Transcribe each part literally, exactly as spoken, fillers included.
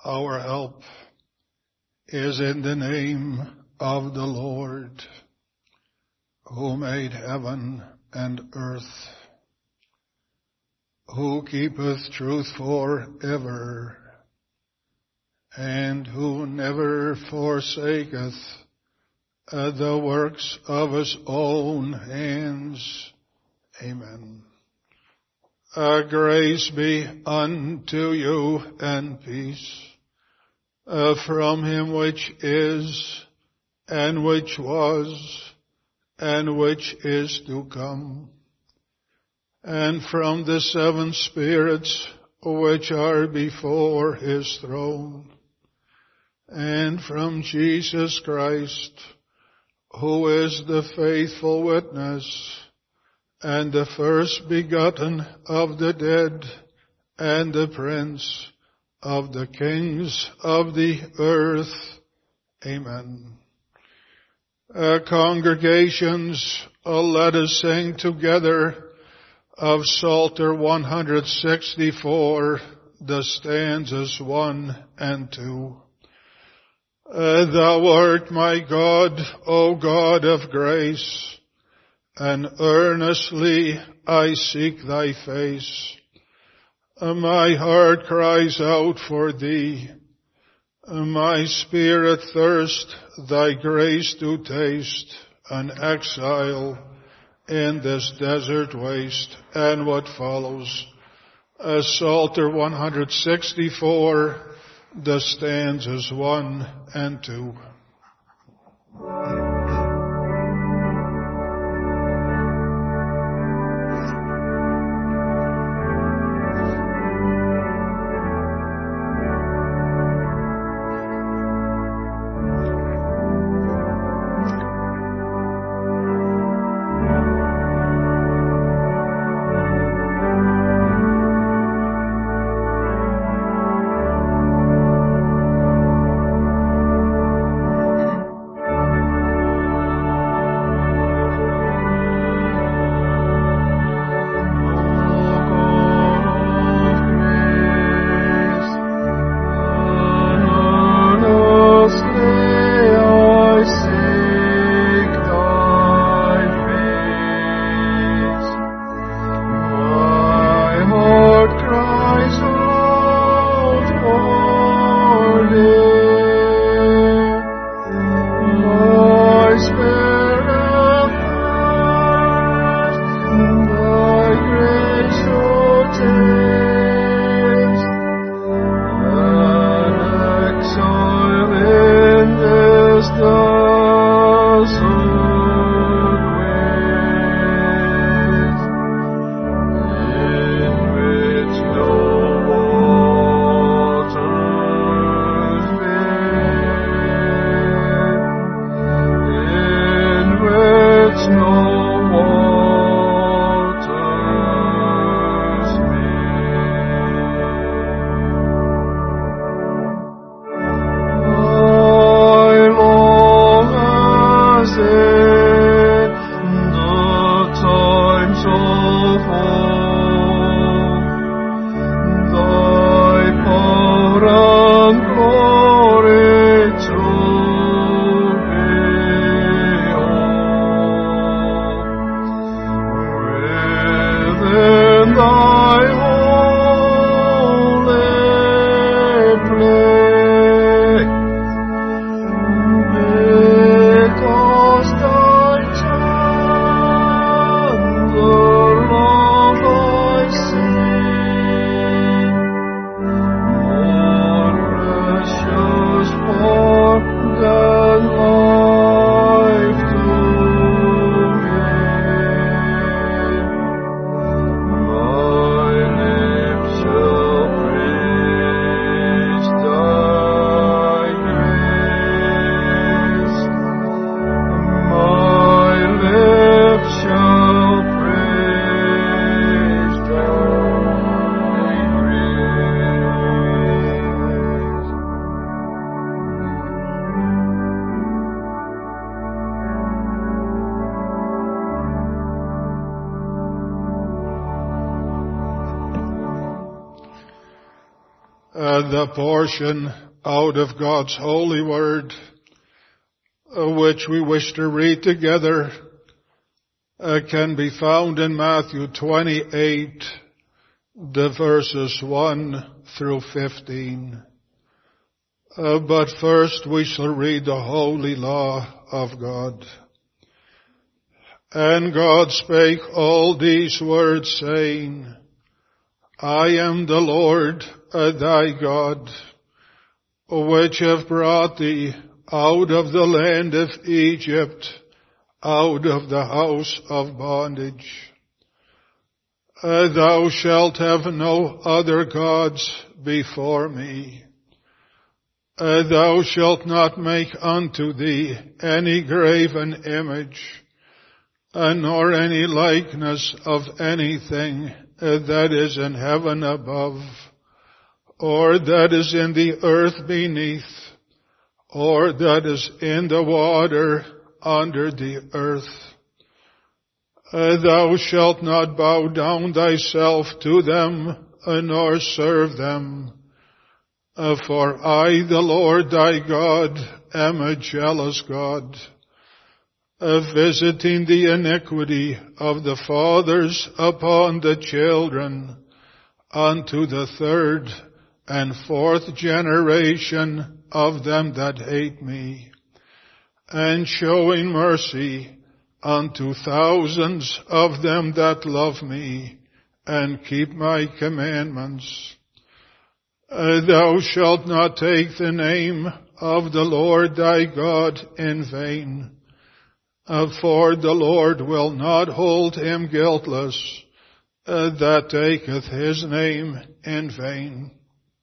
our help is in the name of the Lord, who made heaven and earth, who keepeth truth forever, and who never forsaketh uh, the works of his own hands. Amen. Uh, grace be unto you and peace uh, from him which is, and which was, and which is to come, and from the seven spirits which are before his throne, and from Jesus Christ, who is the faithful witness, and the first begotten of the dead, and the prince of the kings of the earth. Amen. Uh, congregations, uh, let us sing together of Psalter one sixty-four, the stanzas one and two. Uh, Thou art my God, O God of grace, and earnestly I seek thy face. Uh, my heart cries out for thee. Uh, my spirit thirsts thy grace to taste, an exile in this desert waste. And what follows? Uh, Psalter one sixty-four, the stanzas one and two. Uh, the portion out of God's holy word, uh, which we wish to read together, uh, can be found in Matthew twenty-eight, the verses one through fifteen. Uh, but first we shall read the holy law of God. And God spake all these words, saying, I am the Lord uh, thy God, which have brought thee out of the land of Egypt, out of the house of bondage. Uh, thou shalt have no other gods before me. Uh, thou shalt not make unto thee any graven image, uh, nor any likeness of anything uh, that is in heaven above, or that is in the earth beneath, or that is in the water under the earth. Uh, thou shalt not bow down thyself to them, uh, nor serve them. Uh, for I, the Lord thy God, am a jealous God, uh, visiting the iniquity of the fathers upon the children, unto the third and fourth generation of them that hate me, and showing mercy unto thousands of them that love me, and keep my commandments. Uh, thou shalt not take the name of the Lord thy God in vain, uh, for the Lord will not hold him guiltless uh, that taketh his name in vain.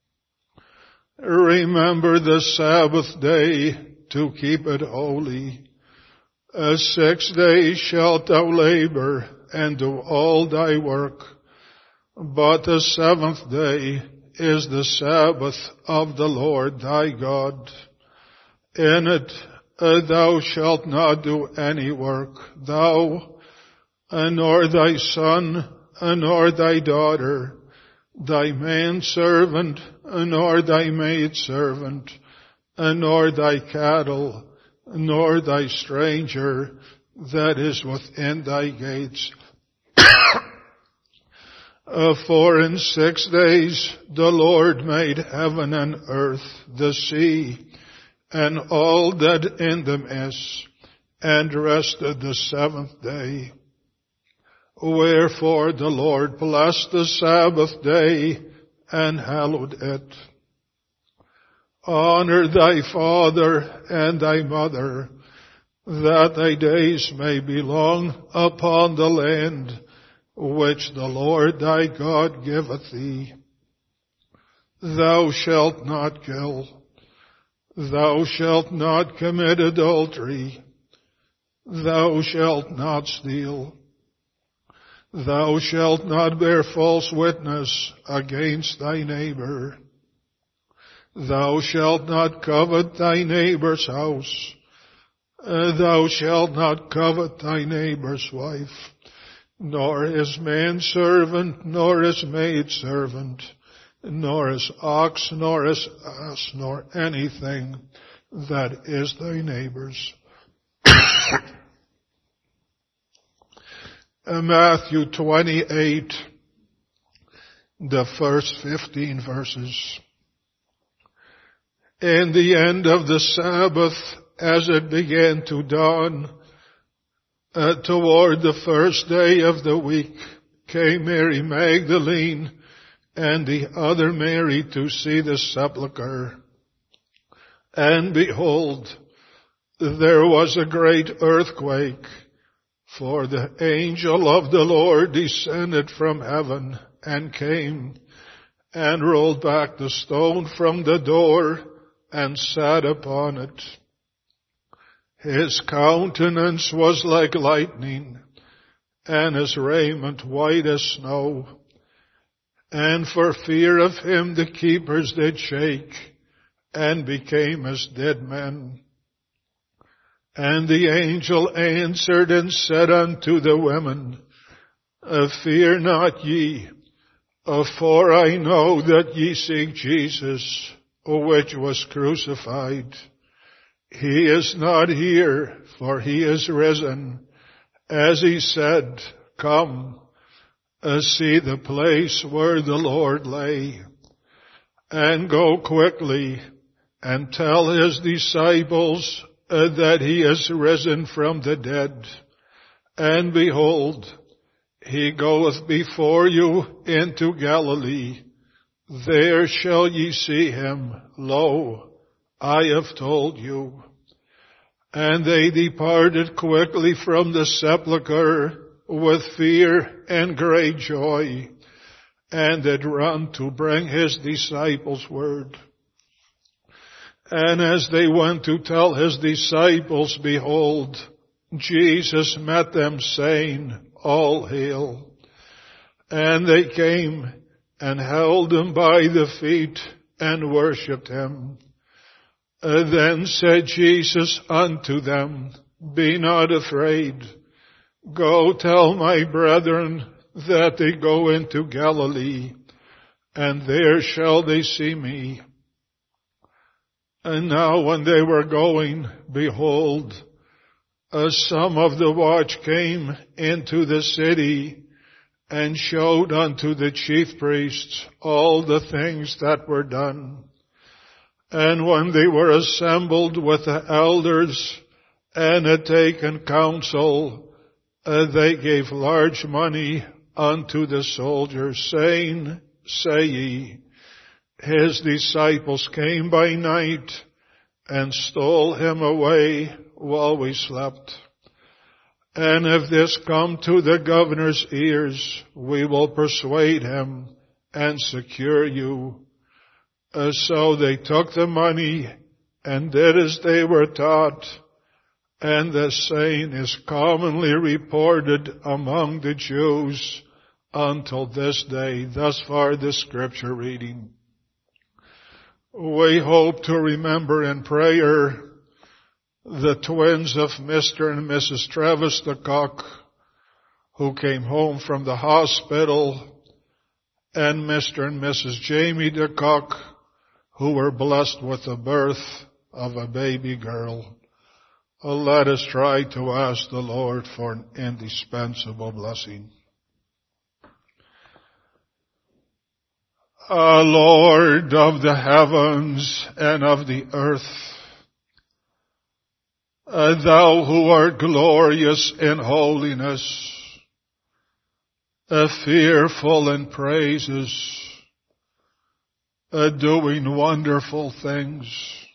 Remember the Sabbath day to keep it holy. Uh, six days shalt thou labor and do all thy work, but the seventh day is the Sabbath of the Lord thy God. In it uh, thou shalt not do any work, thou, uh, nor thy son, uh, nor thy daughter, thy manservant, uh, nor thy maidservant, uh, nor thy cattle, nor thy stranger that is within thy gates. Uh, for in six days the Lord made heaven and earth, the sea, and all that in them is, and rested the seventh day. Wherefore the Lord blessed the Sabbath day and hallowed it. Honor thy father and thy mother, that thy days may be long upon the land which the Lord thy God giveth thee. Thou shalt not kill. Thou shalt not commit adultery. Thou shalt not steal. Thou shalt not bear false witness against thy neighbor. Thou shalt not covet thy neighbor's house. Uh, thou shalt not covet thy neighbor's wife, nor his manservant, nor his maidservant, nor his ox, nor his ass, nor anything that is thy neighbor's. Matthew twenty-eight, the first fifteen verses. In the end of the Sabbath, as it began to dawn, uh, toward the first day of the week, came Mary Magdalene and the other Mary to see the sepulchre. And behold, there was a great earthquake, for the angel of the Lord descended from heaven and came and rolled back the stone from the door and sat upon it. His countenance was like lightning, and his raiment white as snow. And for fear of him the keepers did shake, and became as dead men. And the angel answered and said unto the women, Fear not ye, Uh, For I know that ye seek Jesus, which was crucified. He is not here, for he is risen. As he said, come, uh, see the place where the Lord lay. And go quickly and tell his disciples uh, that he is risen from the dead. And behold, he goeth before you into Galilee. There shall ye see him. Lo, I have told you. And they departed quickly from the sepulchre with fear and great joy, and did run to bring his disciples word. And as they went to tell his disciples, behold, Jesus met them, saying, All hail. And they came and held him by the feet and worshipped him. And then said Jesus unto them, Be not afraid. Go tell my brethren that they go into Galilee, and there shall they see me. And now when they were going, behold, as some of the watch came into the city, and showed unto the chief priests all the things that were done. And when they were assembled with the elders, and had taken counsel, uh, they gave large money unto the soldiers, saying, Say ye, his disciples came by night, and stole him away while we slept. And if this come to the governor's ears, we will persuade him and secure you. Uh, so they took the money and did as they were taught. And the saying is commonly reported among the Jews until this day. Thus far the scripture reading. We hope to remember in prayer the twins of Mister and Missus Travis DeCock, who came home from the hospital, and Mister and Missus Jamie DeCock, who were blessed with the birth of a baby girl. Uh, let us try to ask the Lord for an indispensable blessing. Uh, Lord of the heavens and of the earth, Uh, thou who art glorious in holiness, uh, fearful in praises, uh, doing wonderful things,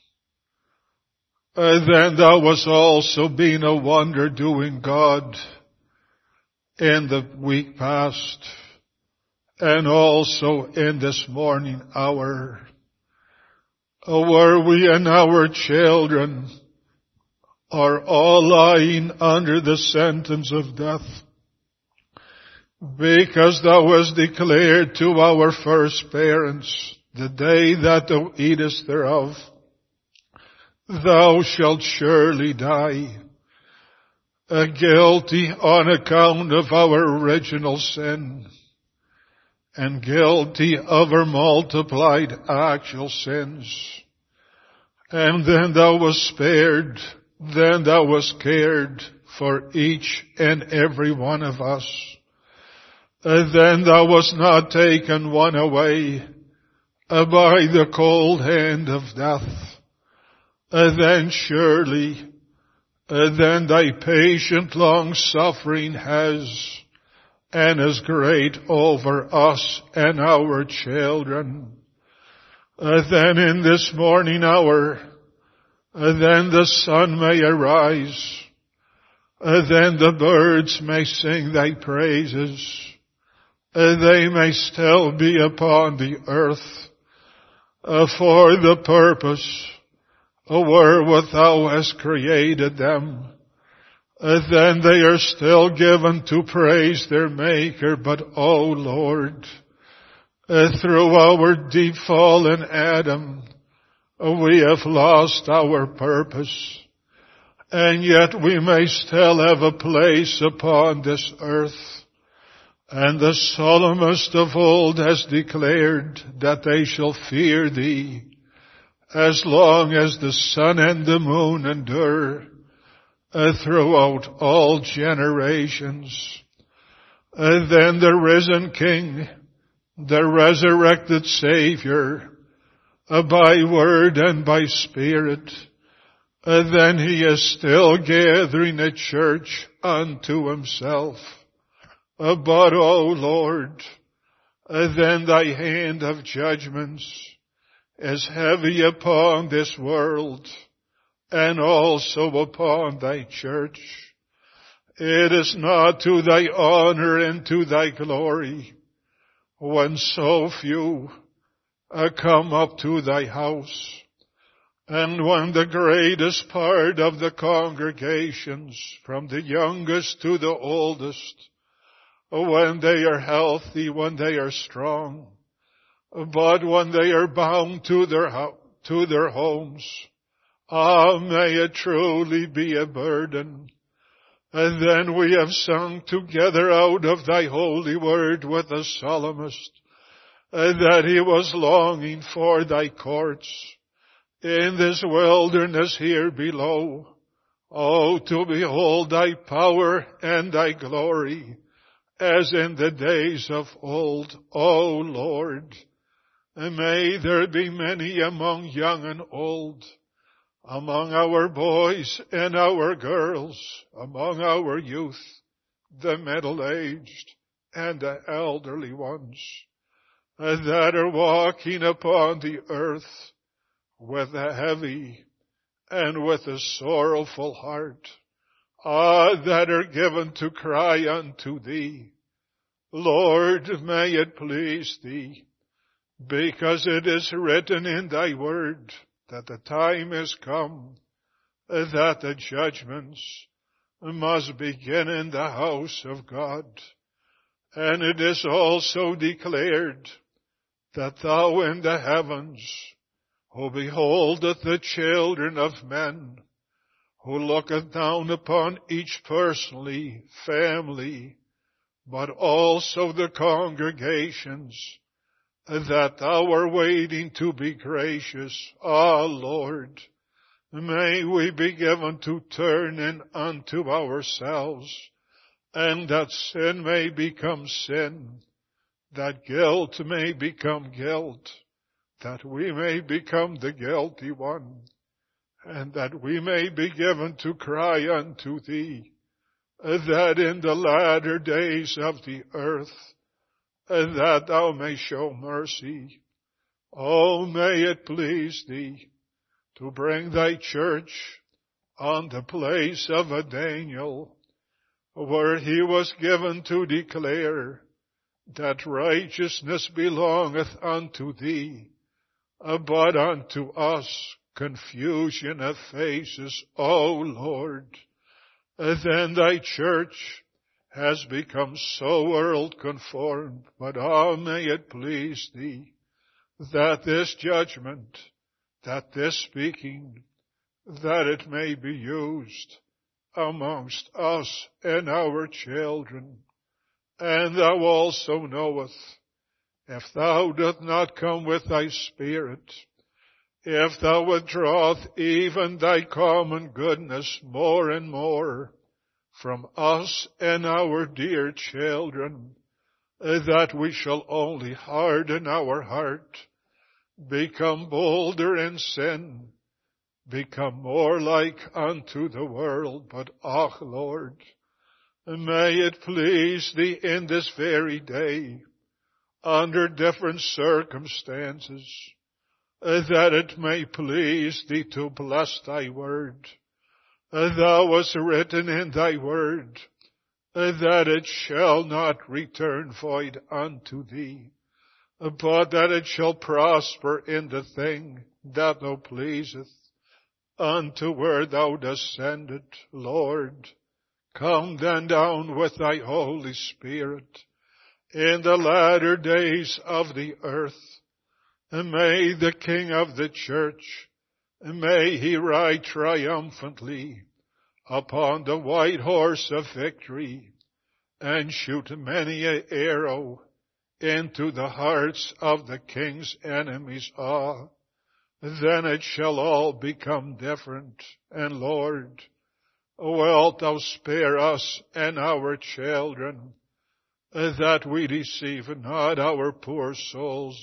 uh, then thou wast also being a wonder-doing God in the week past, and also in this morning hour, uh, where we and our children are all lying under the sentence of death, because thou hast declared to our first parents, the day that thou eatest thereof, thou shalt surely die, uh, guilty on account of our original sin, and guilty of our multiplied actual sins. And then thou wast spared. Then thou wast cared for each and every one of us. And then thou wast not taken one away uh, by the cold hand of death. And then surely, uh, then thy patient long suffering has and is great over us and our children. Uh, then in this morning hour, Uh, then the sun may arise. Uh, then the birds may sing thy praises. Uh, they may still be upon the earth uh, for the purpose uh, wherewith thou hast created them. Uh, then they are still given to praise their Maker. But, O Lord, uh, through our deep fall in Adam, we have lost our purpose, and yet we may still have a place upon this earth. And the psalmist of old has declared that they shall fear thee as long as the sun and the moon endure uh, throughout all generations. Uh, then the risen King, the resurrected Savior, uh, by word and by spirit, uh, then he is still gathering a church unto himself. Uh, but, O Lord, uh, then thy hand of judgments is heavy upon this world and also upon thy church. It is not to thy honor and to thy glory when so few uh, come up to thy house, and when the greatest part of the congregations, from the youngest to the oldest, when they are healthy, when they are strong, but when they are bound to their ho- to their homes, ah, may it truly be a burden. And then we have sung together out of thy holy word with the psalmist, and that he was longing for thy courts in this wilderness here below. Oh, to behold thy power and thy glory, as in the days of old, O Lord. And may there be many among young and old, among our boys and our girls, among our youth, the middle-aged and the elderly ones, that are walking upon the earth with a heavy and with a sorrowful heart, ah, that are given to cry unto thee. Lord, may it please thee, because it is written in thy word that the time is come, that the judgments must begin in the house of God. And it is also declared that thou in the heavens, who beholdeth the children of men, who looketh down upon each personally, family, but also the congregations, that thou art waiting to be gracious. Ah, Lord, may we be given to turn in unto ourselves, and that sin may become sin, that guilt may become guilt, that we may become the guilty one, and that we may be given to cry unto thee, that in the latter days of the earth, that thou may show mercy. Oh, may it please thee to bring thy church on the place of a Daniel, where he was given to declare that righteousness belongeth unto thee, but unto us confusion of faces, O Lord. Then thy church has become so world conformed, but ah, may it please thee that this judgment, that this speaking, that it may be used amongst us and our children. And thou also knowest, if thou doth not come with thy Spirit, if thou withdrawest even thy common goodness more and more from us and our dear children, that we shall only harden our heart, become bolder in sin, become more like unto the world. But, ah, Lord, may it please thee in this very day, under different circumstances, that it may please thee to bless thy word. Thou hast written in thy word that it shall not return void unto thee, but that it shall prosper in the thing that thou pleaseth, unto where thou dost send it. Lord, come then down with thy Holy Spirit in the latter days of the earth, and may the King of the church, may he ride triumphantly upon the white horse of victory, and shoot many an arrow into the hearts of the king's enemies. Ah, then it shall all become different. And Lord, wilt thou spare us and our children, that we deceive not our poor souls.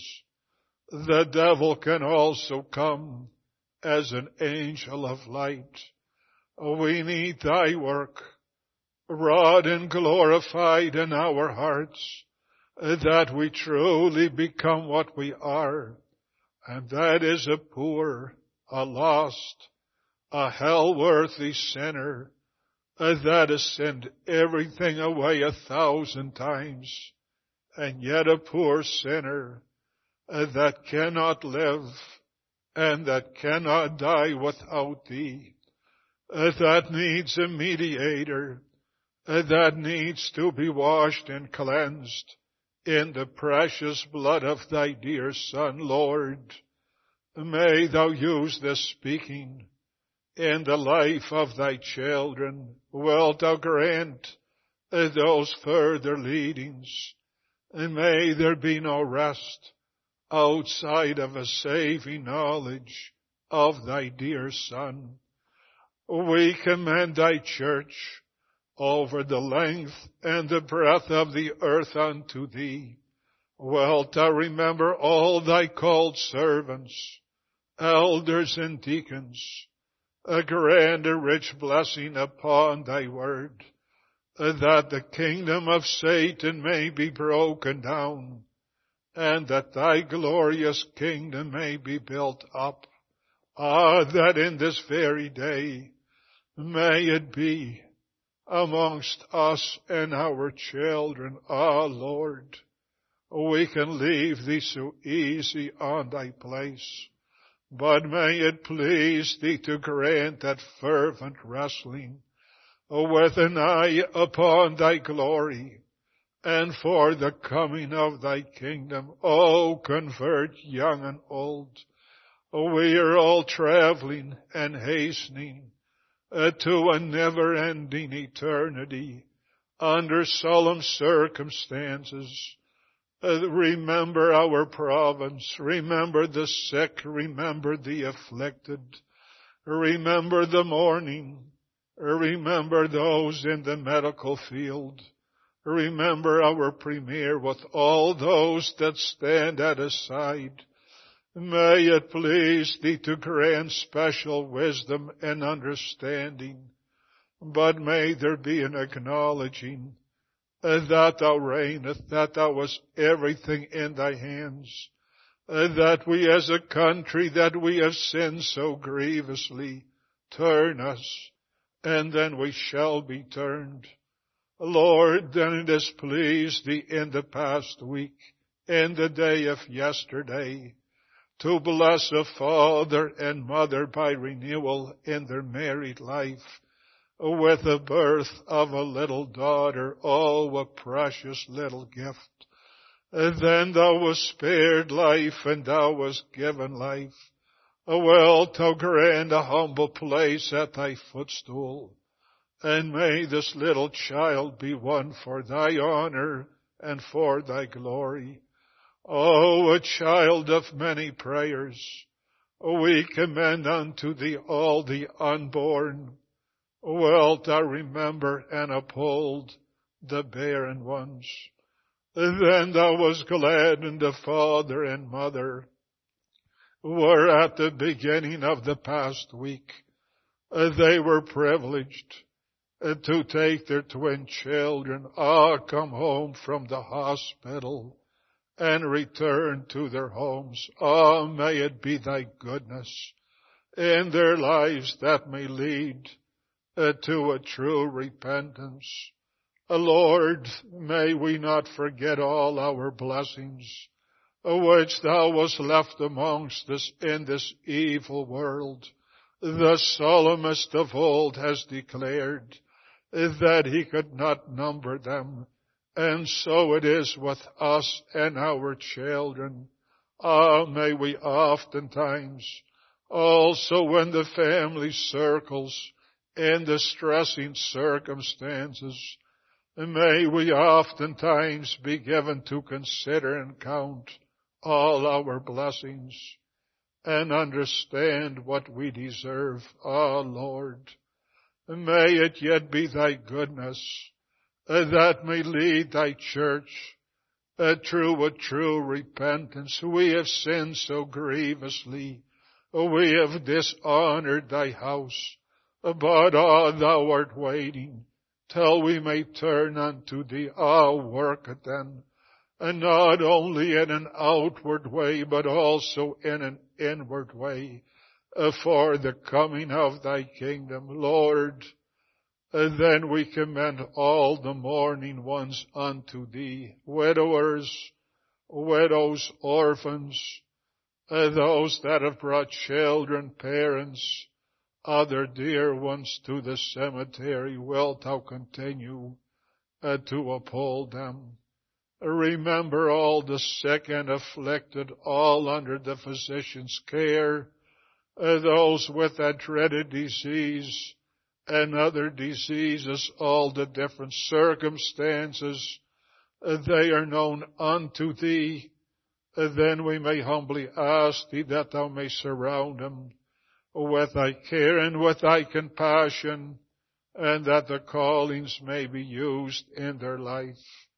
The devil can also come as an angel of light. We need thy work, wrought and glorified in our hearts, that we truly become what we are, and that is a poor, a lost, a hell-worthy sinner that has sinned everything away a thousand times, and yet a poor sinner that cannot live and that cannot die without thee, that needs a mediator, that needs to be washed and cleansed in the precious blood of thy dear Son. Lord, may thou use this speaking in the life of thy children. Wilt thou grant those further leadings, and may there be no rest outside of a saving knowledge of thy dear Son. We commend thy church over the length and the breadth of the earth unto thee. Wilt thou remember all thy called servants, elders and deacons, a grand and rich blessing upon thy word, that the kingdom of Satan may be broken down, and that thy glorious kingdom may be built up. Ah, that in this very day may it be amongst us and our children. Ah, Lord, we can leave thee so easy on thy place, but may it please thee to grant that fervent wrestling with an eye upon thy glory and for the coming of thy kingdom. Oh, convert young and old. We are all traveling and hastening Uh, to a never-ending eternity under solemn circumstances. Uh, remember our province. Remember the sick. Remember the afflicted. Remember the mourning. Remember those in the medical field. Remember our Premier with all those that stand at his side. May it please thee to grant special wisdom and understanding, but may there be an acknowledging that thou reignest, that thou hast everything in thy hands, that we as a country, that we have sinned so grievously, turn us, and then we shall be turned. Lord, then it has pleased thee in the past week, in the day of yesterday, to bless a father and mother by renewal in their married life with the birth of a little daughter. Oh, a precious little gift. Then thou wast spared life and thou wast given life. Wilt thou grant a humble place at thy footstool, and may this little child be one for thy honor and for thy glory. Oh, a child of many prayers, we commend unto thee all the unborn. Wilt thou remember and uphold the barren ones? Then thou wast glad in the father and mother were at the beginning of the past week. They were privileged to take their twin children, ah, come home from the hospital and return to their homes. Ah, may it be thy goodness in their lives that may lead uh, to a true repentance. Uh, Lord, may we not forget all our blessings uh, which thou wast left amongst us in this evil world. The psalmist of old has declared uh, that he could not number them. And so it is with us and our children. Ah, may we oftentimes, also when the family circles in distressing circumstances, May we oftentimes be given to consider and count all our blessings and understand what we deserve, ah, Lord. May it yet be thy goodness uh, that may lead thy church uh, through a true repentance. We have sinned so grievously. We have dishonored thy house. But, ah, thou art waiting till we may turn unto thee. Ah, work it then. And not only in an outward way, but also in an inward way, uh, for the coming of thy kingdom, Lord. Uh, then we commend all the mourning ones unto thee, widowers, widows, orphans, uh, those that have brought children, parents, other dear ones to the cemetery. Wilt thou continue uh, to uphold them? Remember all the sick and afflicted, all under the physician's care, uh, those with that dreaded disease and other diseases, all the different circumstances, uh, they are known unto thee. Uh, then we may humbly ask thee that thou may surround them with thy care and with thy compassion, and that the callings may be used in their life.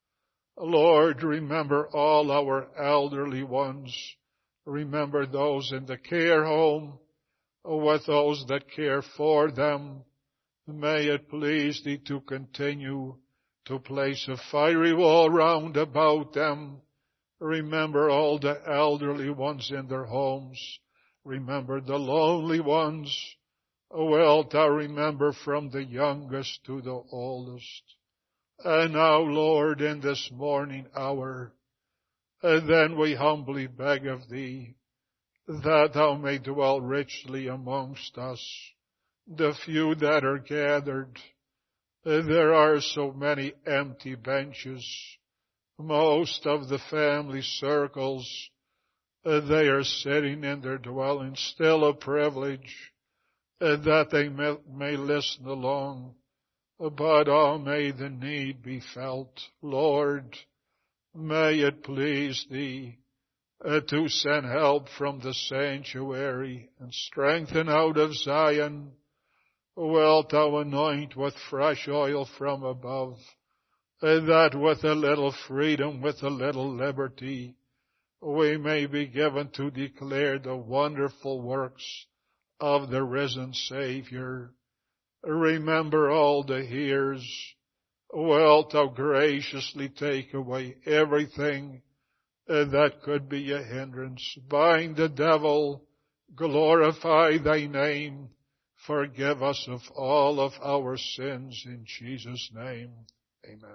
Lord, remember all our elderly ones. Remember those in the care home, with those that care for them. May it please thee to continue to place a fiery wall round about them. Remember all the elderly ones in their homes. Remember the lonely ones. Wilt thou remember from the youngest to the oldest? And now, Lord, in this morning hour, and then we humbly beg of thee that thou may dwell richly amongst us, the few that are gathered. There are so many empty benches. Most of the family circles, they are sitting in their dwellings, still a privilege that they may, may listen along. But, oh, may the need be felt. Lord, may it please thee uh, to send help from the sanctuary and strengthen out of Zion. Wilt thou anoint with fresh oil from above, uh, that with a little freedom, with a little liberty, we may be given to declare the wonderful works of the risen Savior. Remember all the hearers. Wilt thou graciously take away everything that could be a hindrance. Bind the devil. Glorify thy name. Forgive us of all of our sins in Jesus' name. Amen.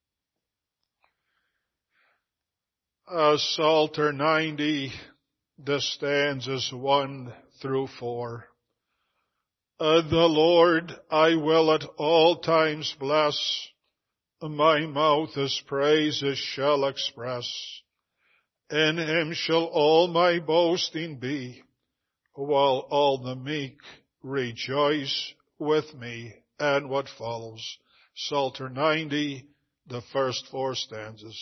Uh, Psalter ninety, the stanzas one through four. Uh, the Lord I will at all times bless. My mouth his praises shall express. In him shall all my boasting be, while all the meek rejoice with me. And what follows? Psalter ninety, the first four stanzas.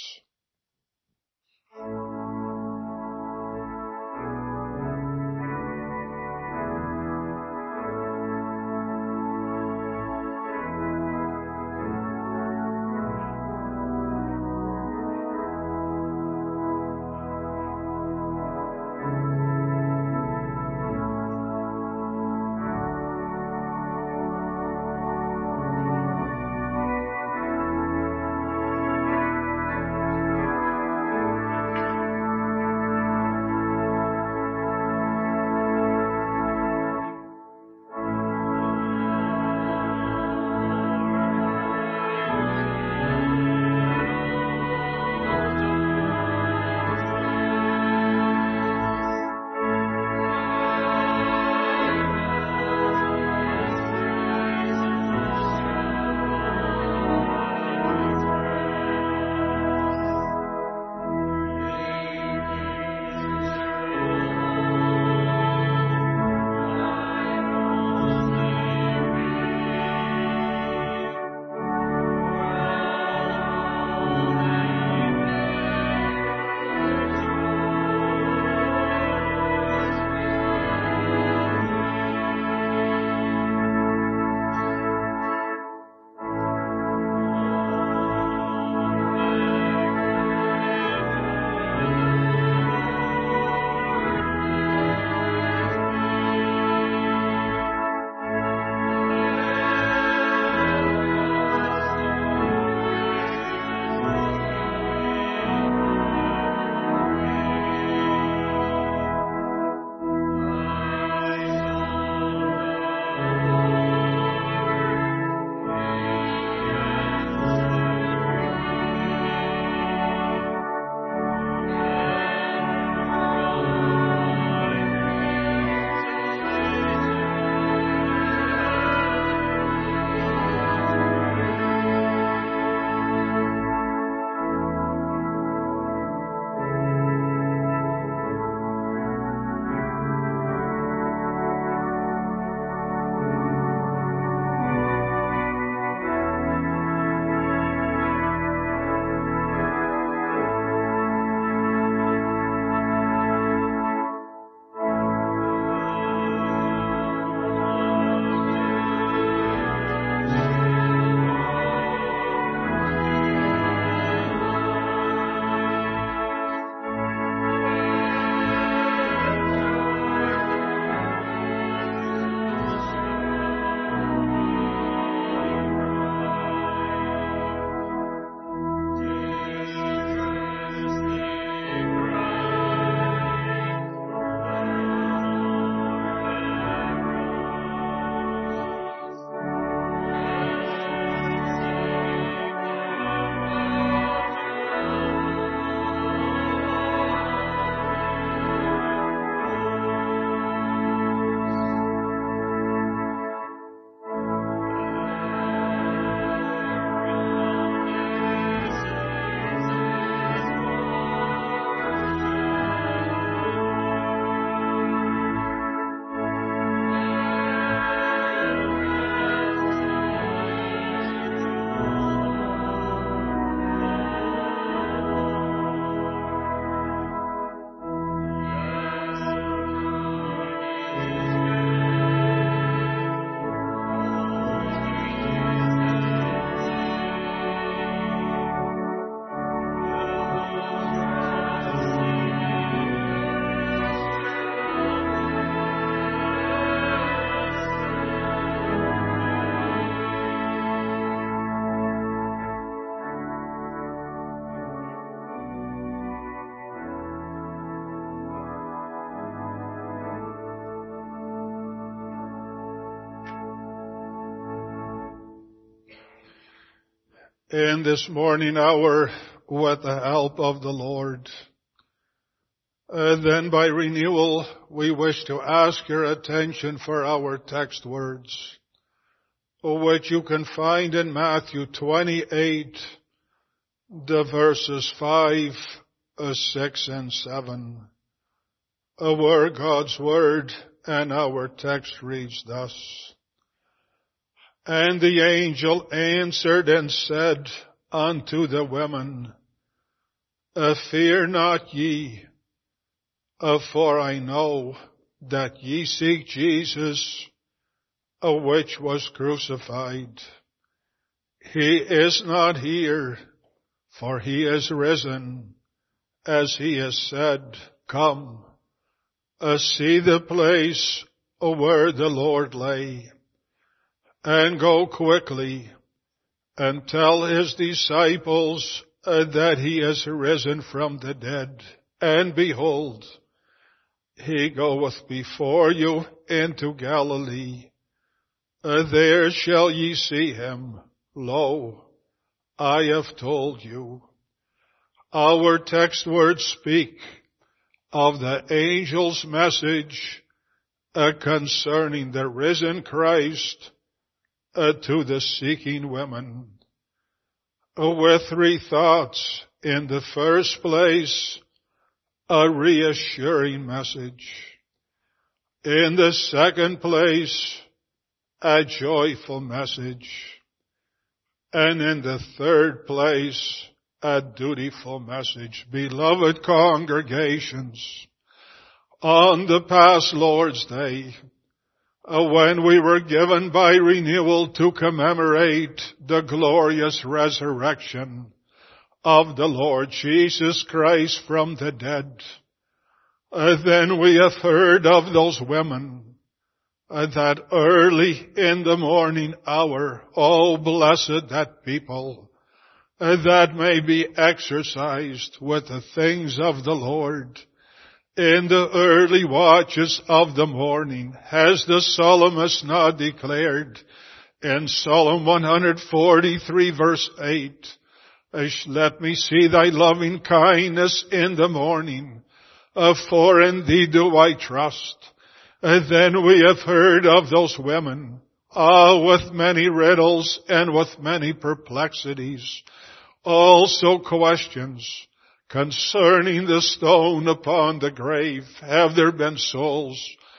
in this morning hour with the help of the Lord. Uh, then by renewal, we wish to ask your attention for our text words, which you can find in Matthew twenty-eight, the verses five, six, and seven, where God's word and our text reads thus. And the angel answered and said unto the women, Fear not ye, for I know that ye seek Jesus, which was crucified. He is not here, for he is risen, as he has said. Come, see the place where the Lord lay, and go quickly and tell his disciples that he is risen from the dead. And behold, he goeth before you into Galilee. There shall ye see him. Lo, I have told you. Our text words speak of the angel's message uh, concerning the risen Christ uh, to the seeking women, uh, with three thoughts. In the first place, a reassuring message. In the second place, a joyful message. And in the third place, a dutiful message. Beloved congregations, on the past Lord's Day, uh, when we were given by renewal to commemorate the glorious resurrection of the Lord Jesus Christ from the dead, uh, then we have heard of those women uh, that early in the morning hour, oh blessed that people, Uh, that may be exercised with the things of the Lord in the early watches of the morning, as the psalmist now declared in Psalm one forty-three verse eight, let me see thy loving kindness in the morning, uh, for in thee do I trust. Uh, then we have heard of those women, ah, uh, with many riddles and with many perplexities, also questions concerning the stone upon the grave. Have there been souls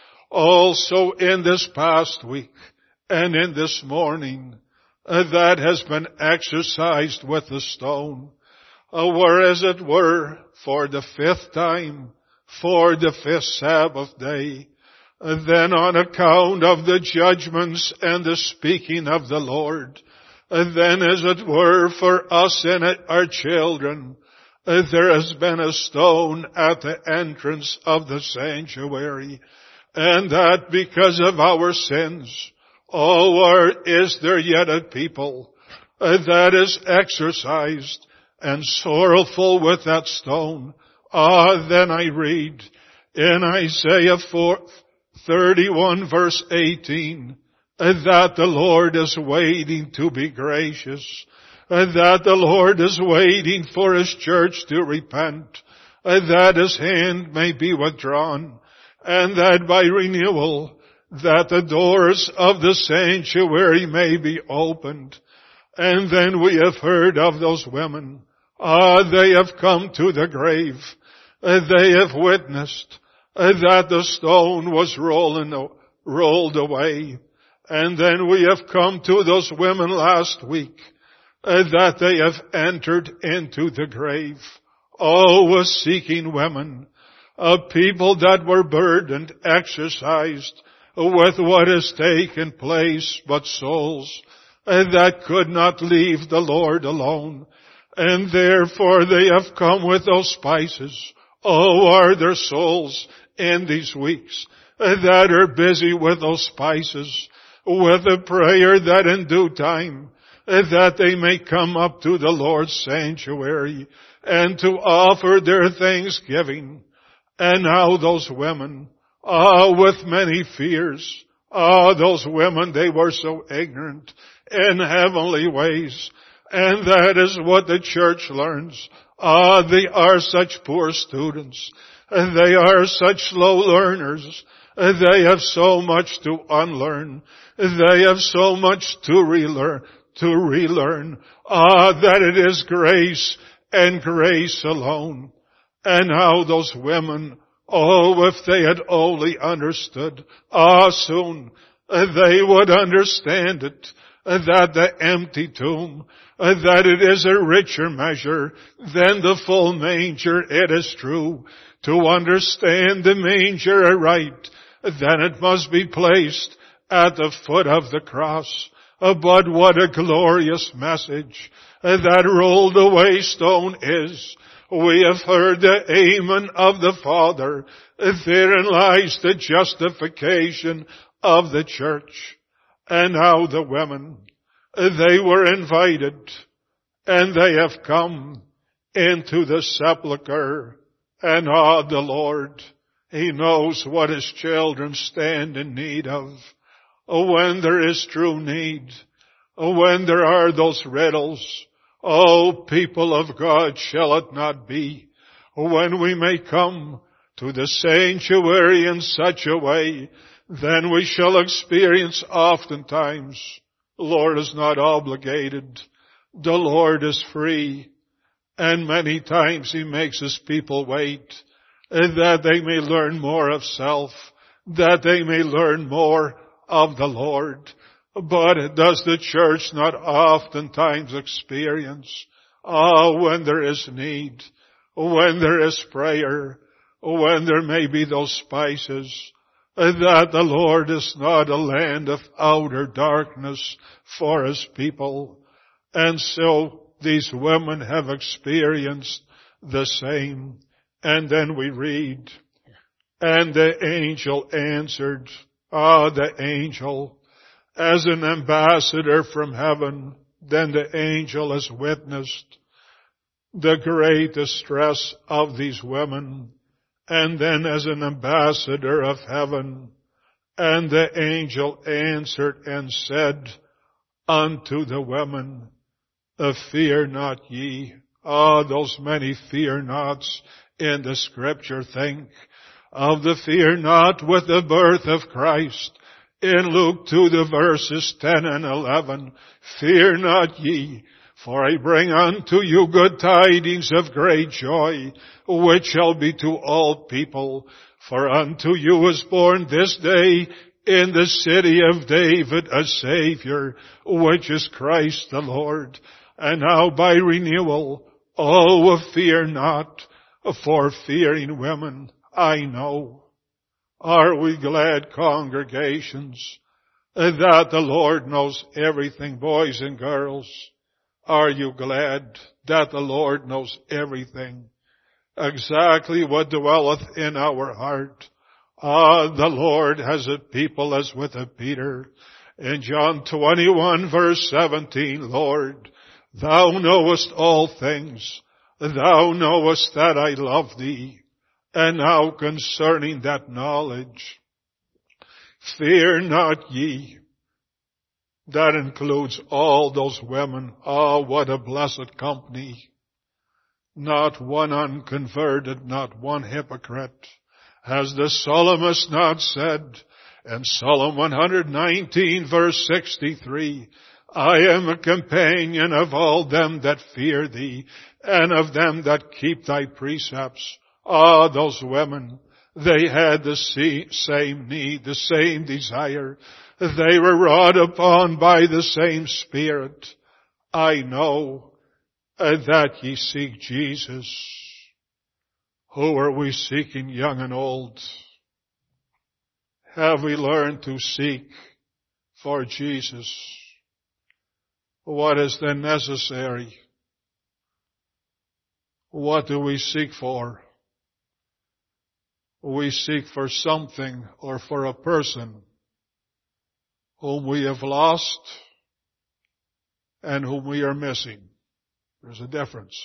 also in this past week and in this morning uh, that has been exercised with the stone, uh, where as it were for the fifth time, for the fifth Sabbath day, uh, then on account of the judgments and the speaking of the Lord, And then as it were for us and our children, uh, there has been a stone at the entrance of the sanctuary, and that because of our sins, oh, or is there yet a people uh, that is exercised and sorrowful with that stone? Ah, then I read in Isaiah thirty-one verse eighteen, that the Lord is waiting to be gracious, and that the Lord is waiting for His church to repent, and that His hand may be withdrawn, and that by renewal, that the doors of the sanctuary may be opened. And then we have heard of those women. Ah, they have come to the grave. They have witnessed that the stone was rolling, rolled away. And then we have come to those women last week, uh, that they have entered into the grave. Oh, a seeking women, a people that were burdened, exercised with what has taken place, but souls uh, that could not leave the Lord alone. And therefore they have come with those spices. Oh, are there souls in these weeks uh, that are busy with those spices, with a prayer that in due time, uh, that they may come up to the Lord's sanctuary and to offer their thanksgiving. And now those women, ah, with many fears, ah, those women, they were so ignorant in heavenly ways, And that is what the church learns. Ah, they are such poor students. And they are such slow learners. And they have so much to unlearn. They have so much to relearn, to relearn. Ah, that it is grace and grace alone. And how those women, oh, if they had only understood, ah, soon they would understand it, that the empty tomb, that it is a richer measure than the full manger, it is true. To understand the manger aright, then it must be placed at the foot of the cross. But what a glorious message that rolled away stone is. We have heard the amen of the Father. Therein lies the justification of the church. And how the women, they were invited, and they have come into the sepulchre. And ah, the Lord, He knows what His children stand in need of. When there is true need, when there are those riddles, oh, people of God, shall it not be, when we may come to the sanctuary in such a way, then we shall experience oftentimes, the Lord is not obligated, the Lord is free, and many times He makes His people wait, that they may learn more of self, that they may learn more of the Lord. But does the church not oftentimes experience, ah, when there is need, when there is prayer, when there may be those spices, that the Lord is not a land of outer darkness for His people. And so these women have experienced the same. And then we read, and the angel answered, ah, the angel, as an ambassador from heaven, then the angel has witnessed the great distress of these women. And then as an ambassador of heaven, and the angel answered and said unto the women, fear not ye. Ah, those many fear nots in the scripture. Think of the fear not with the birth of Christ. In Luke two, the verses ten and eleven, fear not ye, for I bring unto you good tidings of great joy, which shall be to all people. For unto you is born this day in the city of David a Savior, which is Christ the Lord. And now by renewal, oh, fear not, for fearing women, I know. Are we glad, congregations, that the Lord knows everything, boys and girls? Are you glad that the Lord knows everything? Exactly what dwelleth in our heart. Ah, the Lord has a people as with a Peter. In John twenty-one verse seventeen, Lord, Thou knowest all things. Thou knowest that I love Thee. And now concerning that knowledge, fear not ye. That includes all those women. Ah, oh, what a blessed company. Not one unconverted, not one hypocrite. Has the psalmist not said in Psalm one nineteen verse sixty-three, I am a companion of all them that fear Thee, and of them that keep Thy precepts. Ah, those women, they had the same need, the same desire. They were wrought upon by the same Spirit. I know that ye seek Jesus. Who are we seeking, young and old? Have we learned to seek for Jesus? What is then necessary? What do we seek for? We seek for something or for a person whom we have lost and whom we are missing. There's a difference.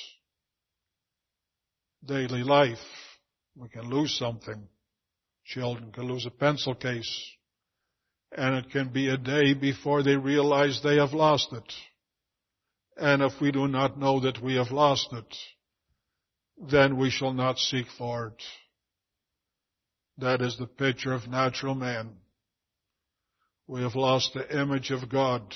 Daily life, we can lose something. Children can lose a pencil case, and it can be a day before they realize they have lost it. And if we do not know that we have lost it, then we shall not seek for it. That is the picture of natural man. We have lost the image of God.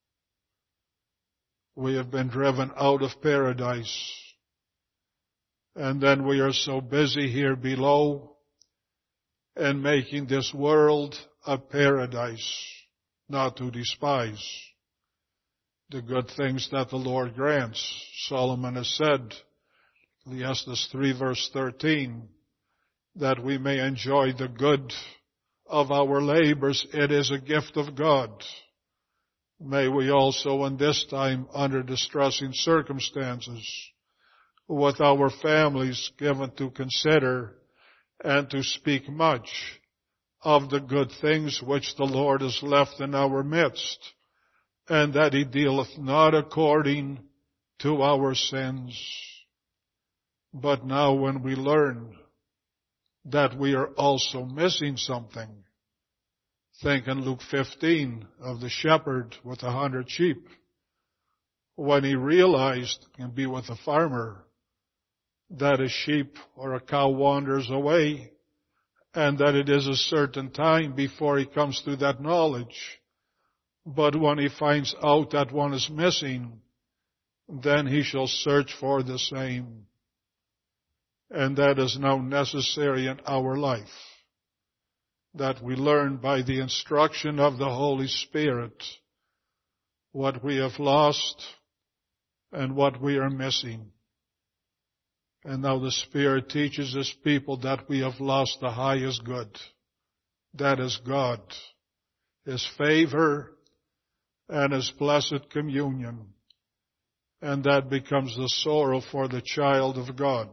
We have been driven out of paradise. And then we are so busy here below and making this world a paradise, not to despise the good things that the Lord grants. Solomon has said, Ecclesiastes three verse thirteen, that we may enjoy the good of our labors. It is a gift of God. May we also in this time, under distressing circumstances, with our families, given to consider and to speak much of the good things which the Lord has left in our midst, and that He dealeth not according to our sins. But now when we learn that we are also missing something, think in Luke fifteen of the shepherd with a hundred sheep. When he realized, and be with a farmer, that a sheep or a cow wanders away, and that it is a certain time before he comes to that knowledge. But when he finds out that one is missing, then he shall search for the same. And that is now necessary in our life, that we learn by the instruction of the Holy Spirit what we have lost and what we are missing. And now the Spirit teaches His people that we have lost the highest good. That is God, His favor, and His blessed communion. And that becomes the sorrow for the child of God.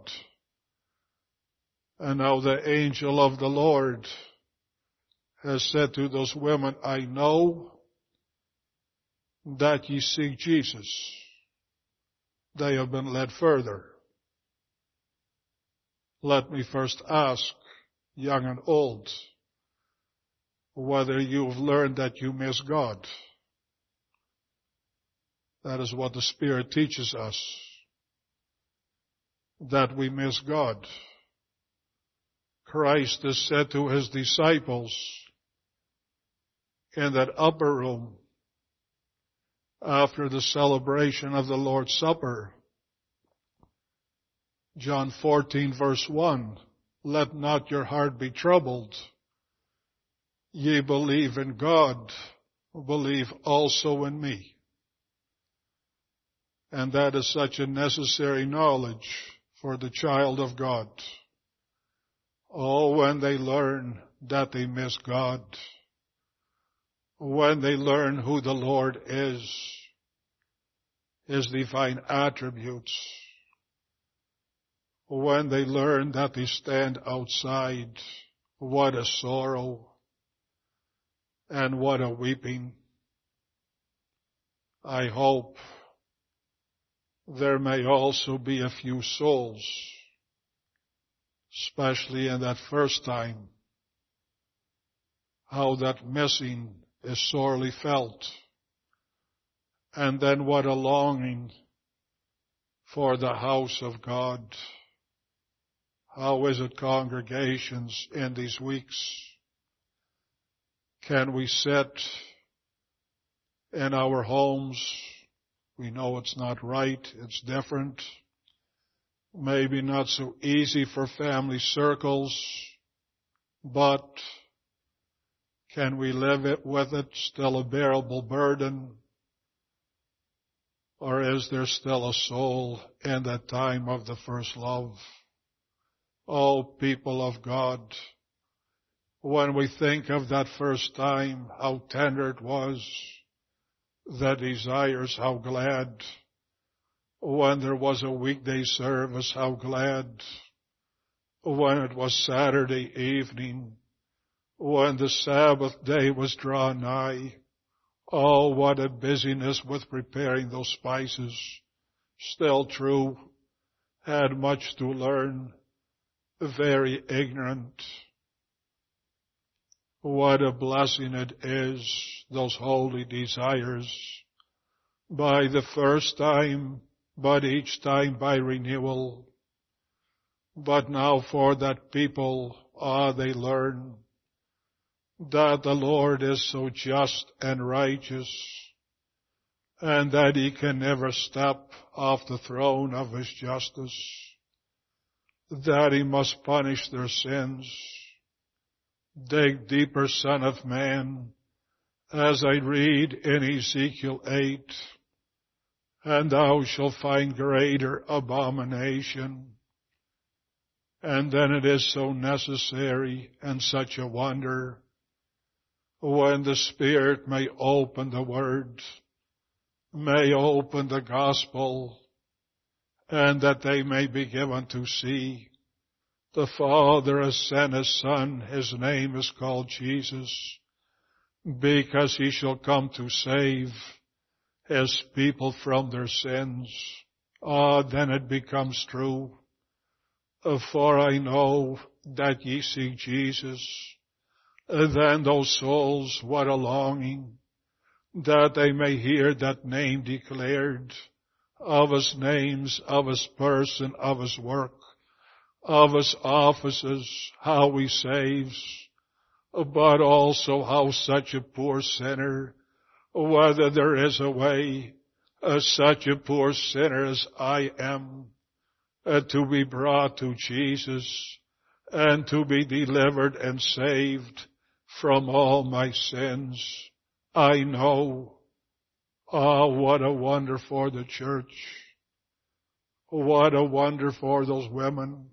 And now the angel of the Lord has said to those women, I know that ye seek Jesus. They have been led further. Let me first ask, young and old, whether you have learned that you miss God. That is what the Spirit teaches us, that we miss God. Christ has said to His disciples in that upper room after the celebration of the Lord's Supper, John fourteen verse one, let not your heart be troubled. Ye believe in God, believe also in me. And that is such a necessary knowledge for the child of God. Oh, when they learn that they miss God, when they learn who the Lord is, His divine attributes, when they learn that they stand outside, what a sorrow and what a weeping. I hope there may also be a few souls, especially in that first time, how that missing is sorely felt. And then what a longing for the house of God. How is it, congregations, in these weeks? Can we sit in our homes? We know it's not right, it's different. Maybe not so easy for family circles, but can we live it with it, still a bearable burden? Or is there still a soul in that time of the first love? Oh, people of God, when we think of that first time, how tender it was, the desires, how glad. When there was a weekday service, how glad. When it was Saturday evening, when the Sabbath day was drawn nigh, oh, what a busyness with preparing those spices. Still true, had much to learn, very ignorant. What a blessing it is, those holy desires, by the first time, but each time by renewal. But now for that people, ah, they learn that the Lord is so just and righteous, and that he can never step off the throne of his justice, that he must punish their sins. Dig deeper, Son of Man, as I read in Ezekiel eight, and thou shalt find greater abomination. And then it is so necessary and such a wonder when the Spirit may open the Word, may open the Gospel, and that they may be given to see. The Father has sent His Son. His name is called Jesus, because He shall come to save His people from their sins. Ah, then it becomes true. For I know that ye seek Jesus. Then those souls, what a longing, that they may hear that name declared, of His names, of His person, of His work, of His offices, how He saves, but also how such a poor sinner, whether there is a way, uh, such a poor sinner as I am, uh, to be brought to Jesus and to be delivered and saved from all my sins. I know. Ah, what a wonder for the church. What a wonder for those women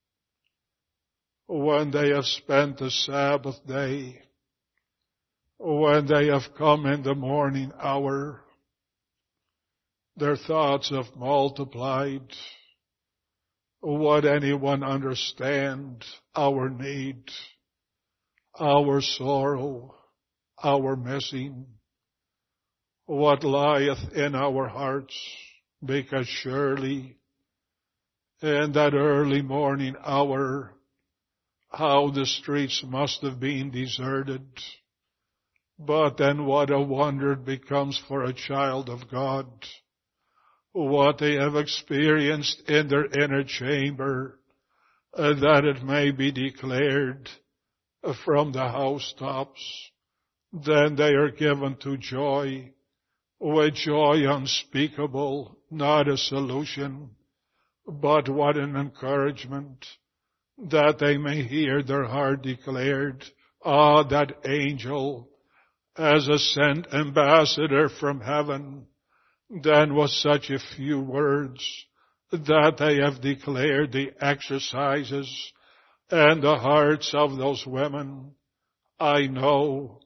when they have spent the Sabbath day, when they have come in the morning hour, their thoughts have multiplied. Would anyone understand our need, our sorrow, our missing, what lieth in our hearts? Because surely in that early morning hour, how the streets must have been deserted. But then what a wonder it becomes for a child of God, what they have experienced in their inner chamber, uh, that it may be declared uh, from the housetops. Then they are given to joy, with joy unspeakable, not a solution, but what an encouragement, that they may hear their heart declared. Ah, that angel, as a sent ambassador from heaven, then was such a few words that they have declared the exercises and the hearts of those women. I know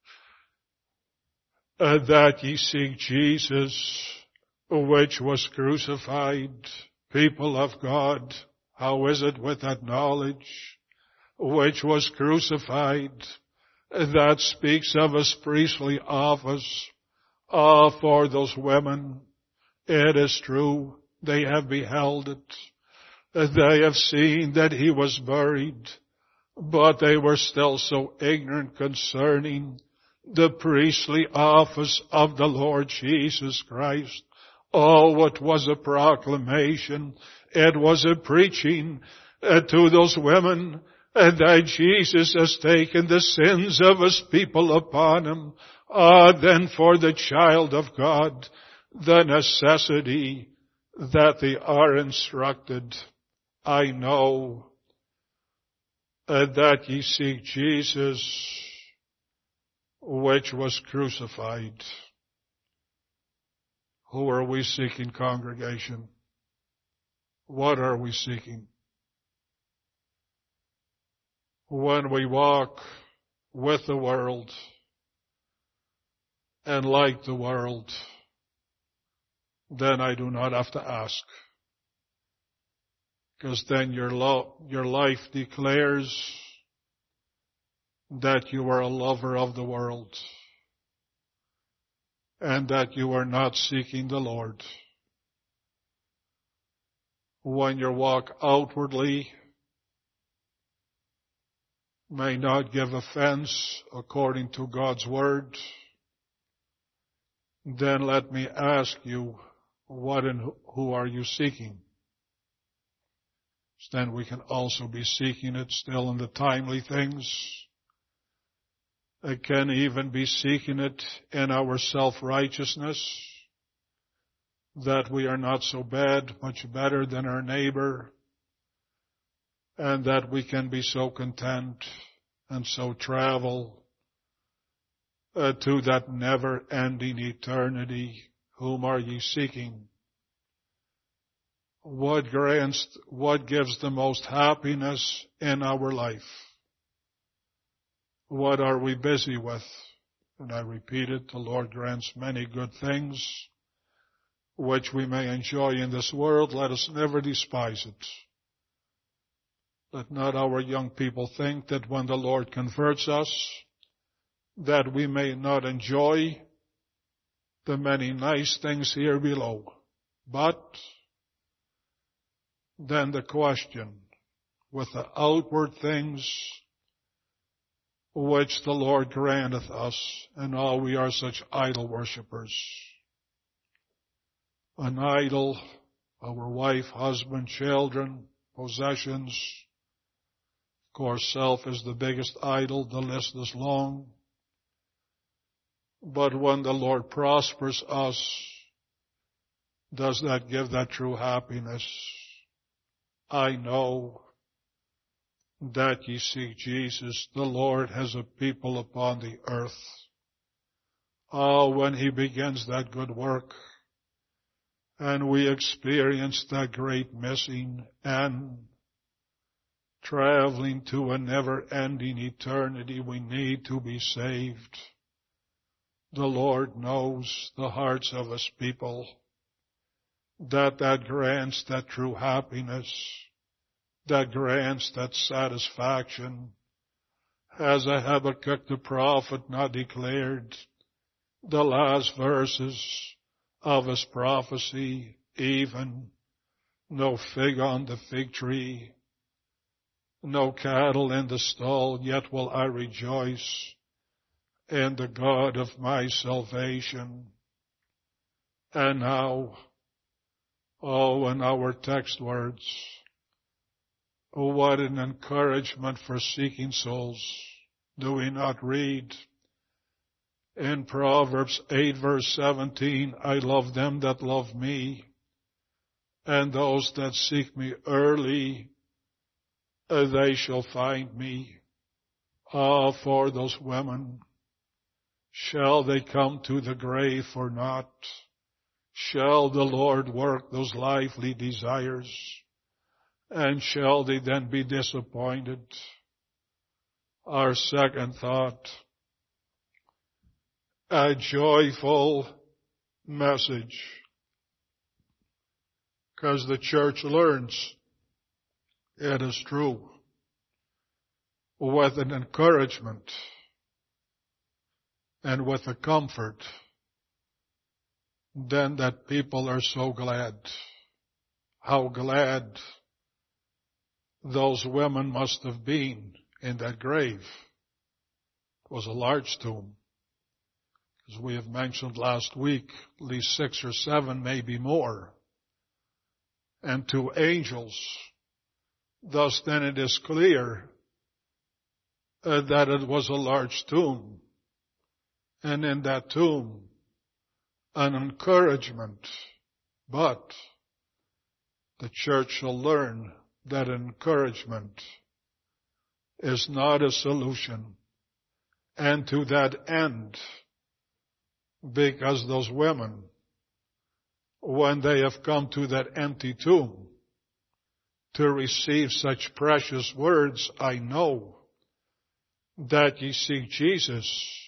uh, that ye seek Jesus, which was crucified. People of God, how is it with that knowledge, which was crucified, that speaks of His priestly office? Ah, for those women, it is true, they have beheld it. They have seen that He was buried, but they were still so ignorant concerning the priestly office of the Lord Jesus Christ. Oh, it was a proclamation. It was a preaching uh, to those women uh, that Jesus has taken the sins of His people upon Him. Ah, then for the child of God, the necessity that they are instructed. I know uh, that ye seek Jesus, which was crucified. Who are we seeking, congregation? What are we seeking? When we walk with the world and like the world, then I do not have to ask. Because then your, lo- your life declares that you are a lover of the world and that you are not seeking the Lord. When your walk outwardly may not give offense according to God's word, then let me ask you, what and who are you seeking? Then we can also be seeking it still in the timely things. It can even be seeking it in our self-righteousness, that we are not so bad, much better than our neighbor, and that we can be so content and so travel uh, to that never-ending eternity. Whom are ye seeking? What grants, what gives the most happiness in our life? What are we busy with? And I repeat it, the Lord grants many good things, which we may enjoy in this world. Let us never despise it. Let not our young people think that when the Lord converts us, that we may not enjoy the many nice things here below. But then the question, with the outward things which the Lord granteth us, and all we are such idol worshippers. An idol, our wife, husband, children, possessions. Of course, self is the biggest idol. The list is long. But when the Lord prospers us, does that give that true happiness? I know that ye seek Jesus. The Lord has a people upon the earth. Oh, when He begins that good work, and we experience that great missing and traveling to a never-ending eternity, we need to be saved. The Lord knows the hearts of His people, that that grants that true happiness, that grants that satisfaction. As a Habakkuk the prophet not declared, the last verses of his prophecy, even no fig on the fig tree, no cattle in the stall, yet will I rejoice in the God of my salvation. And now, oh, in our text words, oh, what an encouragement for seeking souls. Do we not read in Proverbs eight verse seventeen, I love them that love me, and those that seek me early, uh, they shall find me. Ah, for those women, shall they come to the grave or not? Shall the Lord work those lively desires? And shall they then be disappointed? Our second thought, a joyful message. Because the church learns, it is true, with an encouragement and with a comfort, then that people are so glad. How glad those women must have been in that grave. It was a large tomb. As we have mentioned last week, at least six or seven, maybe more. And two angels. Thus then it is clear uh, that it was a large tomb. And in that tomb, an encouragement. But the church shall learn that encouragement is not a solution. And to that end, because those women, when they have come to that empty tomb to receive such precious words, I know that ye seek Jesus,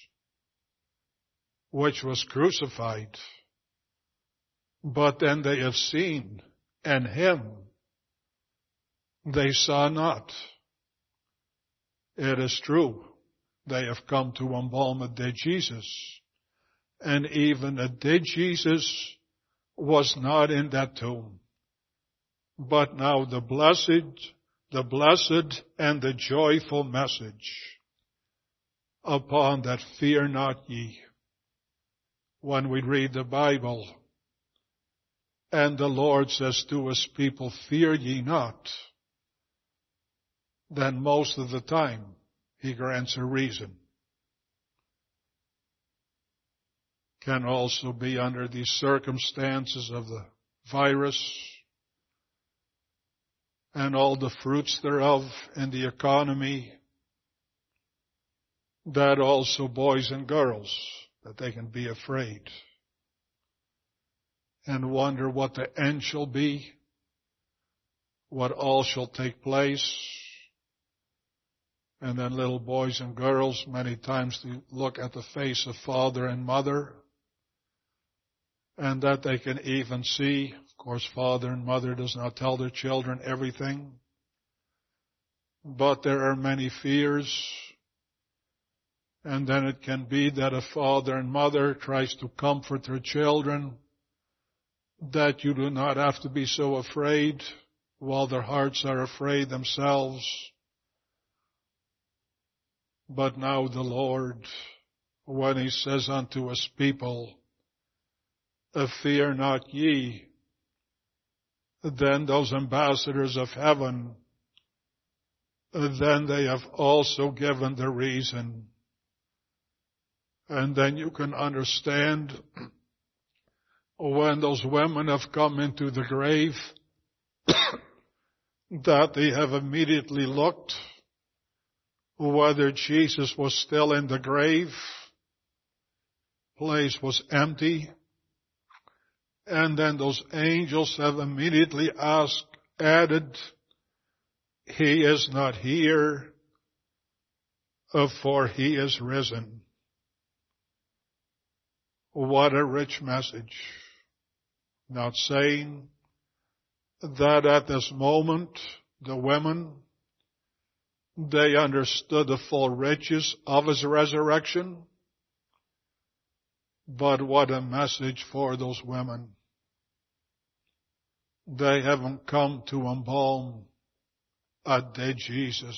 which was crucified, but then they have seen, and Him they saw not. It is true, they have come to embalm a dead Jesus, and even a dead Jesus was not in that tomb. But now the blessed, the blessed and the joyful message upon that fear not ye. when we read the Bible and the Lord says to His people, fear ye not, then most of the time He grants a reason. Can also be under these circumstances of the virus and all the fruits thereof in the economy, that also boys and girls, that they can be afraid and wonder what the end shall be, what all shall take place. And then little boys and girls many times they look at the face of father and mother, and that they can even see. Of course, father and mother does not tell their children everything, but there are many fears. And then it can be that a father and mother tries to comfort their children, that you do not have to be so afraid, while their hearts are afraid themselves. But now the Lord, when He says unto His people, fear not ye, then those ambassadors of heaven, then they have also given the reason. And then you can understand when those women have come into the grave, that they have immediately looked whether Jesus was still in the grave. Place was empty. And then those angels have immediately asked, added, He is not here, for He is risen. What a rich message. Not saying that at this moment, the women, they understood the full riches of His resurrection. But what a message for those women. They haven't come to embalm a dead Jesus.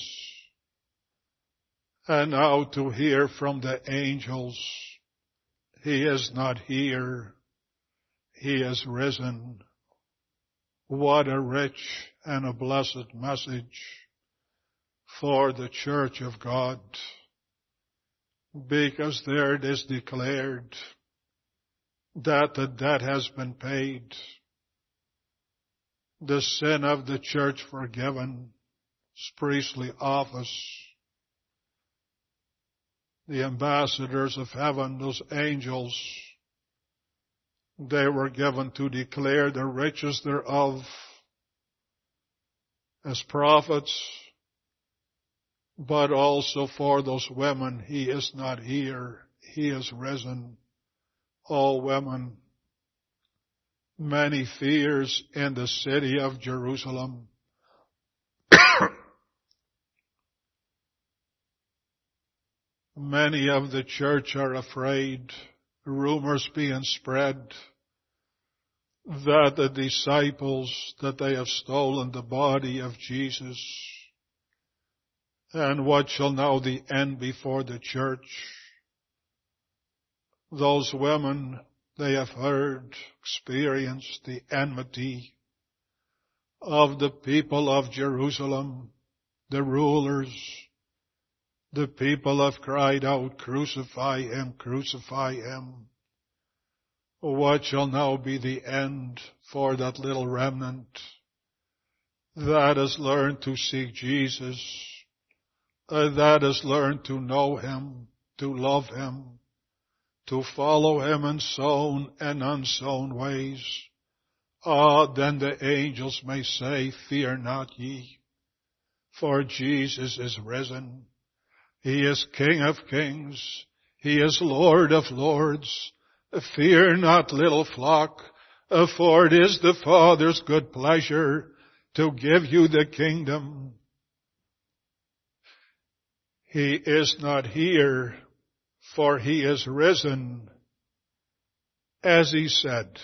And now to hear from the angels, He is not here, He is risen. What a rich and a blessed message for the church of God. Because there it is declared that the debt has been paid, the sin of the church forgiven, His priestly office, the ambassadors of heaven, those angels, they were given to declare the riches thereof as prophets, but also for those women, He is not here, He is risen. O women, many fears in the city of Jerusalem. Many of the church are afraid, rumors being spread, that the disciples, that they have stolen the body of Jesus. And what shall now the end be for the church? Those women, they have heard, experienced the enmity of the people of Jerusalem, the rulers. The people have cried out, crucify Him, crucify Him. What shall now be the end for that little remnant that has learned to seek Jesus, that has learned to know Him, to love Him, to follow Him in sown and unsown ways? Ah, then the angels may say, fear not ye, for Jesus is risen. He is King of kings. He is Lord of lords. Fear not, little flock, for it is the Father's good pleasure to give you the kingdom. He is not here, for He is risen, as He said.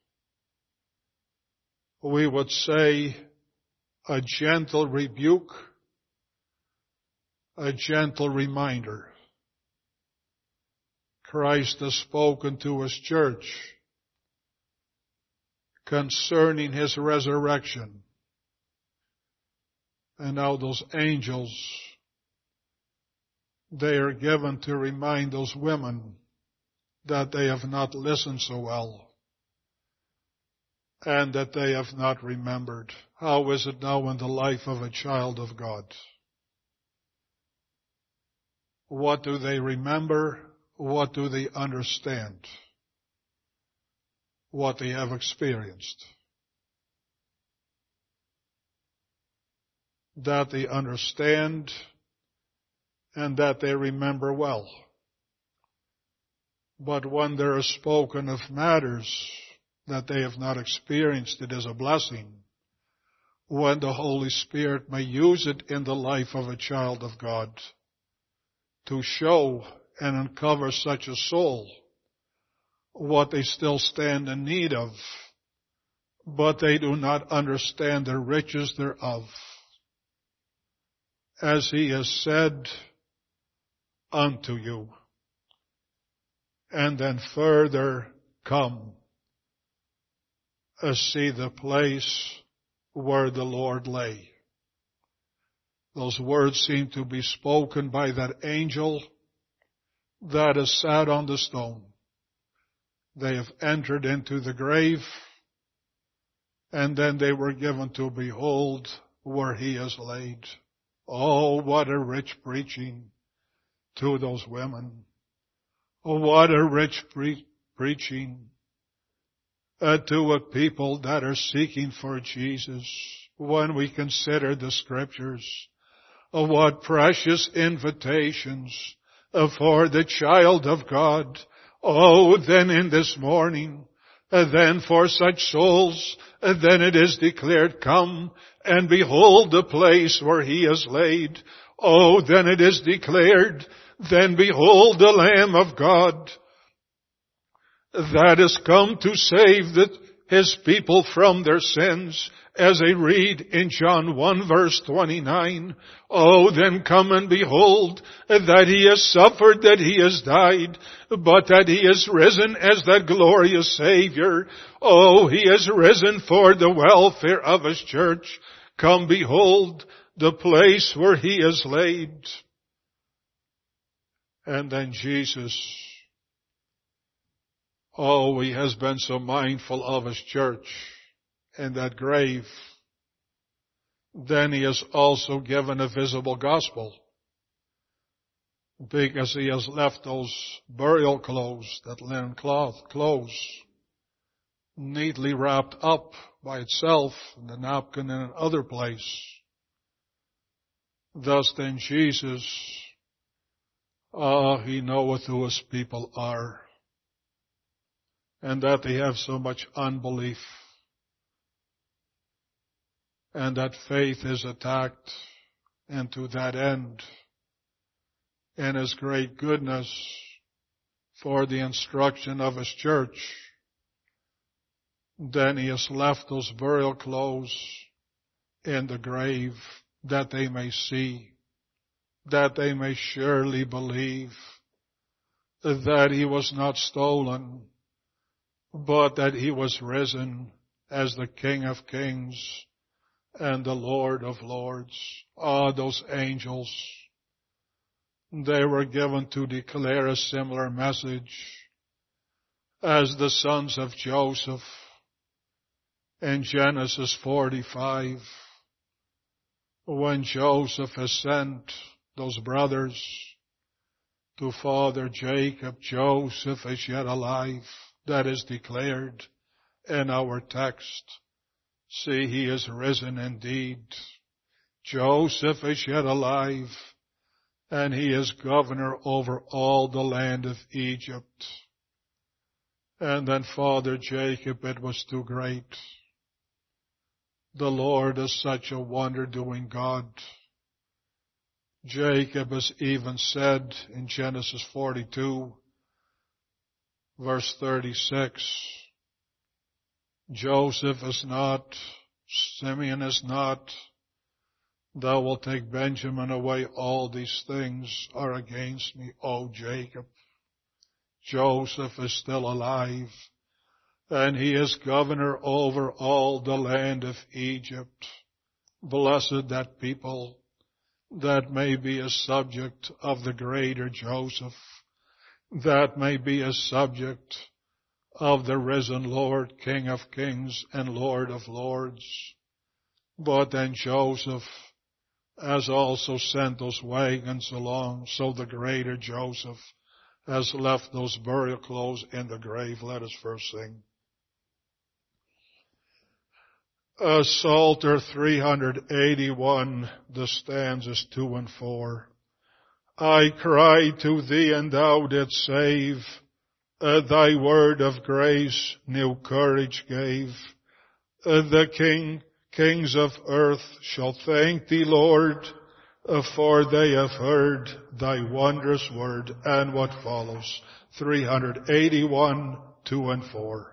We would say a gentle rebuke, a gentle reminder. Christ has spoken to His church concerning His resurrection. And now those angels, they are given to remind those women that they have not listened so well and that they have not remembered. How is it now in the life of a child of God? What do they remember? What do they understand? What they have experienced? That they understand and that they remember well. But when there is spoken of matters that they have not experienced, it is a blessing when the Holy Spirit may use it in the life of a child of God to show and uncover such a soul what they still stand in need of, but they do not understand the riches thereof. As He has said unto you. And then further come, uh, see the place where the Lord lay. Those words seem to be spoken by that angel that has sat on the stone. They have entered into the grave, and then they were given to behold where He is laid. Oh, what a rich preaching to those women. Oh, what a rich pre- preaching uh, to a people that are seeking for Jesus. When we consider the Scriptures, oh, what precious invitations uh, for the child of God. Oh, then in this morning, uh, then for such souls, uh, then it is declared, come and behold the place where He is laid. Oh, then it is declared, then behold the Lamb of God that has come to save the, His people from their sins. As I read in John one verse twenty-nine, oh, then come and behold that He has suffered, that He has died, but that He is risen as that glorious Savior. Oh, He is risen for the welfare of His church. Come behold the place where He is laid. And then Jesus, oh, He has been so mindful of His church in that grave. Then He has also given a visible gospel, because He has left those burial clothes, that linen cloth, clothes, neatly wrapped up by itself in the napkin in another place. Thus then Jesus, ah, He knoweth who His people are, and that they have so much unbelief, and that faith is attacked, and to that end, in His great goodness for the instruction of His church, then He has left those burial clothes in the grave, that they may see, that they may surely believe that He was not stolen, but that He was risen as the King of Kings and the Lord of Lords. Ah, those angels, they were given to declare a similar message as the sons of Joseph in Genesis forty-five, when Joseph has sent those brothers to Father Jacob. Joseph is yet alive. That is declared in our text. See, he is risen indeed. Joseph is yet alive, and he is governor over all the land of Egypt. And then Father Jacob, it was too great. The Lord is such a wonder-doing God. Jacob has even said in Genesis forty-two, verse thirty-six, Joseph is not, Simeon is not, thou wilt take Benjamin away, all these things are against me, O Jacob. Joseph is still alive, and he is governor over all the land of Egypt. Blessed that people that may be a subject of the greater Joseph, that may be a subject of the risen Lord, King of kings and Lord of lords. But then Joseph has also sent those wagons along, so the greater Joseph has left those burial clothes in the grave. Let us first sing. Uh, Psalter three eighty-one, the stanzas two and four. I cried to thee and thou didst save. Uh, thy word of grace new courage gave. Uh, the king, kings of earth shall thank thee, Lord, uh, for they have heard thy wondrous word. And what follows? three eighty-one, two and four.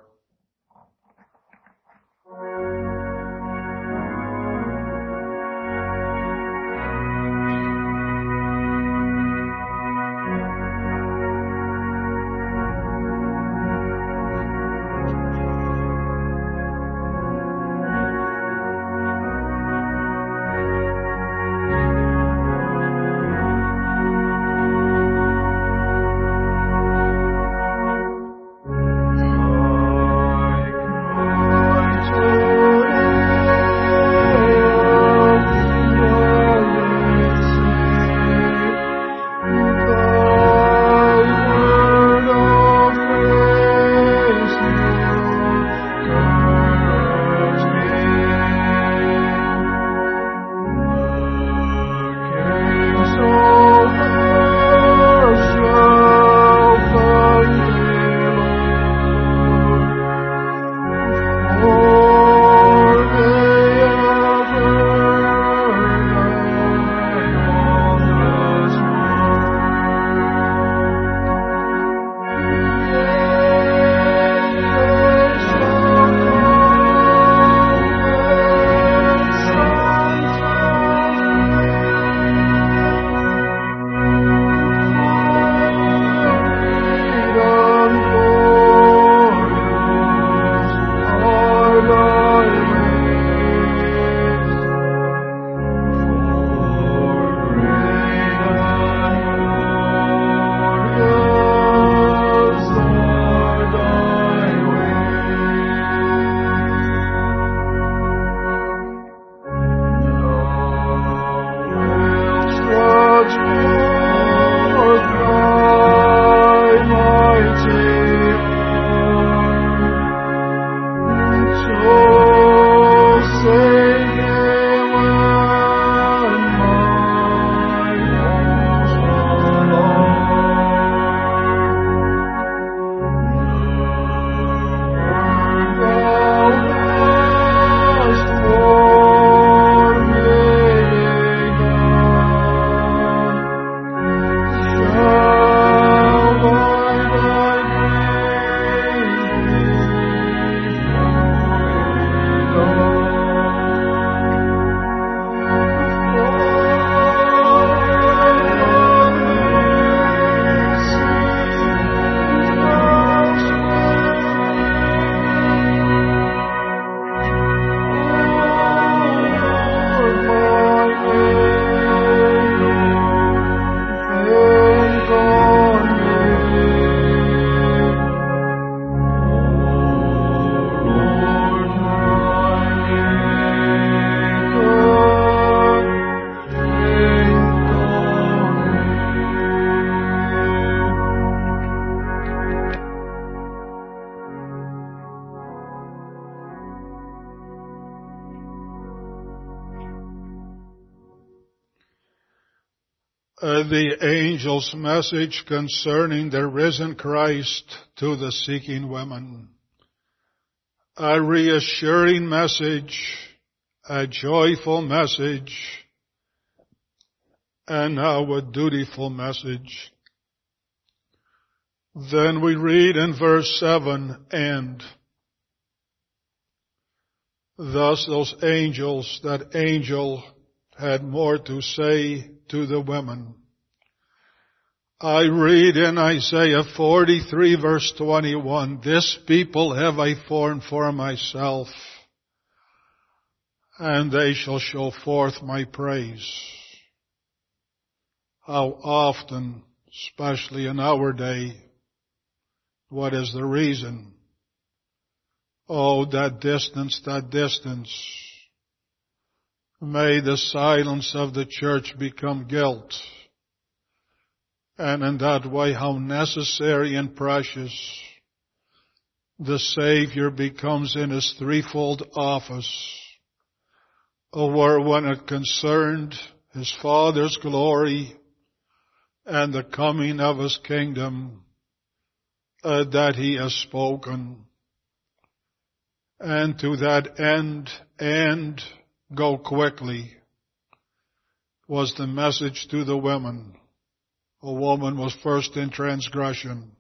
Uh, the angel's message concerning the risen Christ to the seeking women. A reassuring message, a joyful message, and now a dutiful message. Then we read in verse seven, and thus those angels, that angel had more to say to the women. I read in Isaiah forty-three verse twenty-one, this people have I formed for myself, and they shall show forth my praise. How often, especially in our day, what is the reason? Oh, that distance, that distance. May the silence of the church become guilt. And in that way, how necessary and precious the Savior becomes in His threefold office, where when it concerned His Father's glory and the coming of His kingdom, uh, that He has spoken. And to that end, and go quickly, was the message to the women. A woman was first in transgression.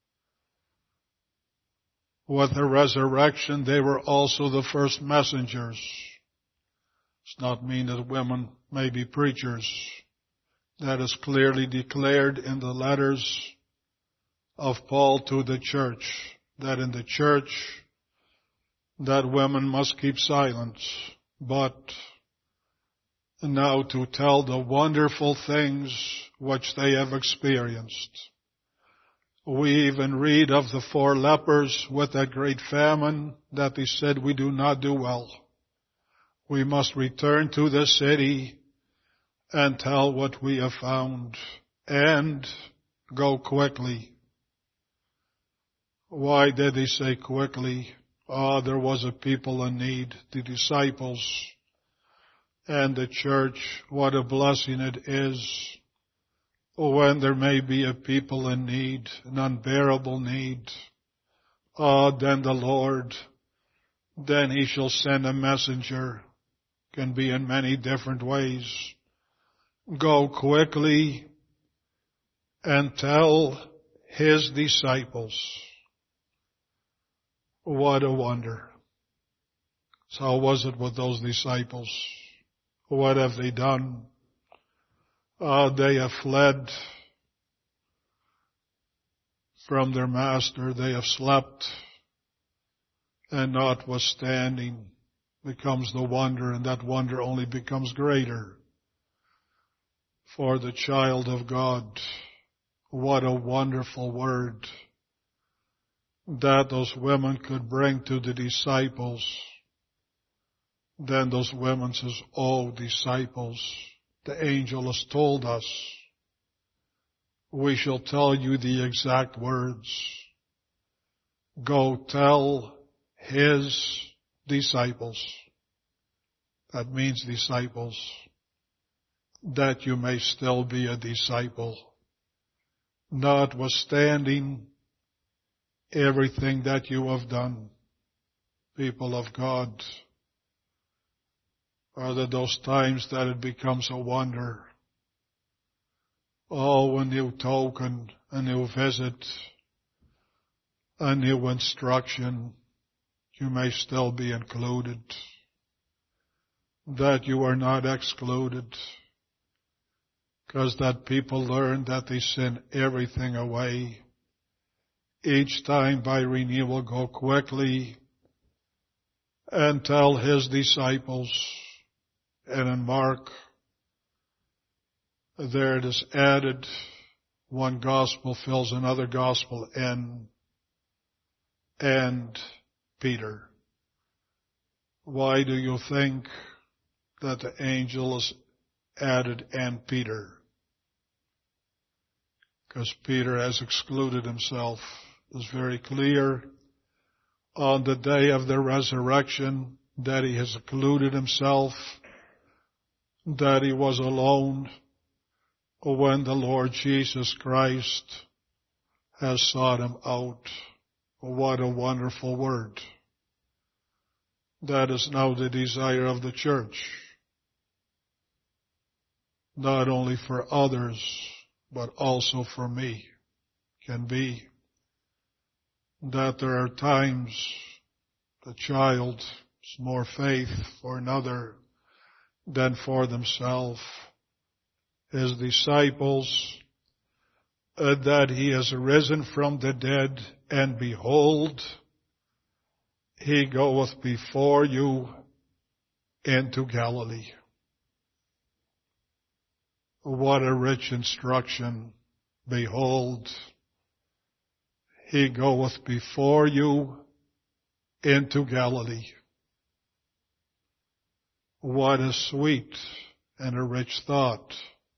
With the resurrection, they were also the first messengers. It's not mean that women may be preachers. That is clearly declared in the letters of Paul to the church, that in the church, that women must keep silence, but now to tell the wonderful things which they have experienced. We even read of the four lepers with that great famine that they said, we do not do well. We must return to the city and tell what we have found, and go quickly. Why did he say quickly? Oh, there was a people in need, the disciples and the church. What a blessing it is when there may be a people in need, an unbearable need. Oh, then the Lord, then He shall send a messenger. Can be in many different ways. Go quickly and tell His disciples. What a wonder. So how was it with those disciples? What have they done? Uh, they have fled from their master. They have slept, and notwithstanding becomes the wonder, and that wonder only becomes greater for the child of God. What a wonderful word that those women could bring to the disciples. Then those women says, oh, disciples, the angel has told us, we shall tell you the exact words. Go tell His disciples. That means disciples, that you may still be a disciple, notwithstanding everything that you have done. People of God, are there those times that it becomes a wonder? Oh, a new token, a new visit, a new instruction, you may still be included, that you are not excluded, because that people learn that they sin everything away. Each time by renewal, go quickly and tell His disciples. And in Mark, there it is added, one gospel fills another gospel in, and Peter. Why do you think that the angel is added and Peter? Because Peter has excluded himself. It's very clear on the day of the resurrection that he has excluded himself, that he was alone when the Lord Jesus Christ has sought him out. What a wonderful word. That is now the desire of the church. Not only for others, but also for me. Can be that there are times the child is more faith for another than for themselves. His disciples uh, that he is risen from the dead, and behold, he goeth before you into Galilee. What a rich instruction. Behold, he goeth before you into Galilee. What a sweet and a rich thought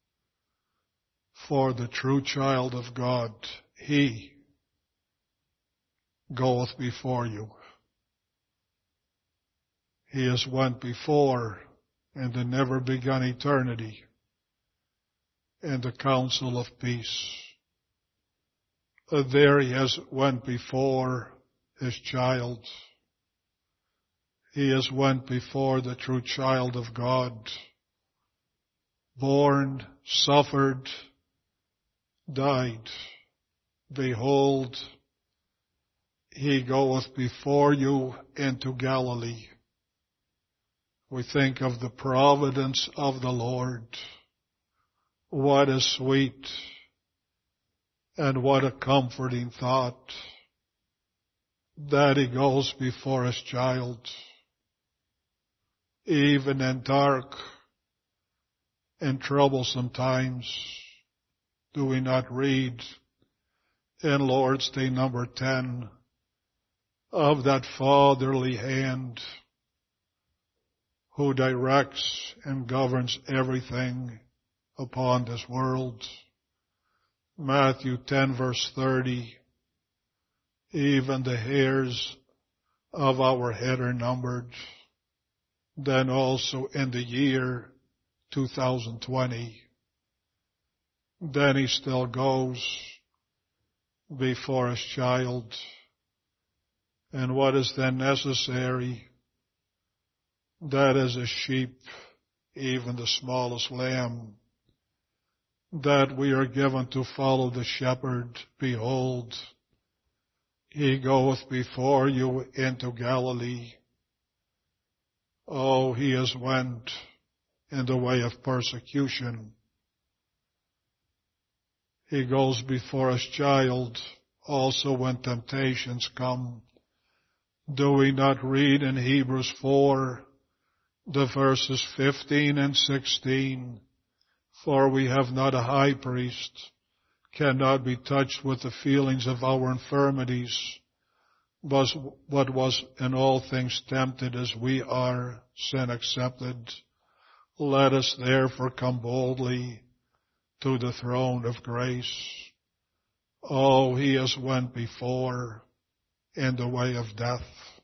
for the true child of God. He goeth before you. He has went before in the never begun eternity in the council of peace. There he has went before his child. He has went before the true child of God, born, suffered, died. Behold, he goeth before you into Galilee. We think of the providence of the Lord. What a sweet and what a comforting thought that he goes before his child, even in dark and troublesome times. Do we not read in Lord's Day number ten of that fatherly hand who directs and governs everything upon this world? Matthew ten verse thirty, even the hairs of our head are numbered. Then also in the year two thousand twenty, then he still goes before his child. And what is then necessary? That as a sheep, even the smallest lamb, that we are given to follow the shepherd. Behold, he goeth before you into Galilee. Oh, he has went in the way of persecution. He goes before his child also when temptations come. Do we not read in Hebrews four, the verses fifteen and sixteen? For we have not a high priest, cannot be touched with the feelings of our infirmities, but was in all things tempted as we are, sin accepted. Let us therefore come boldly to the throne of grace. Oh, he has went before in the way of death,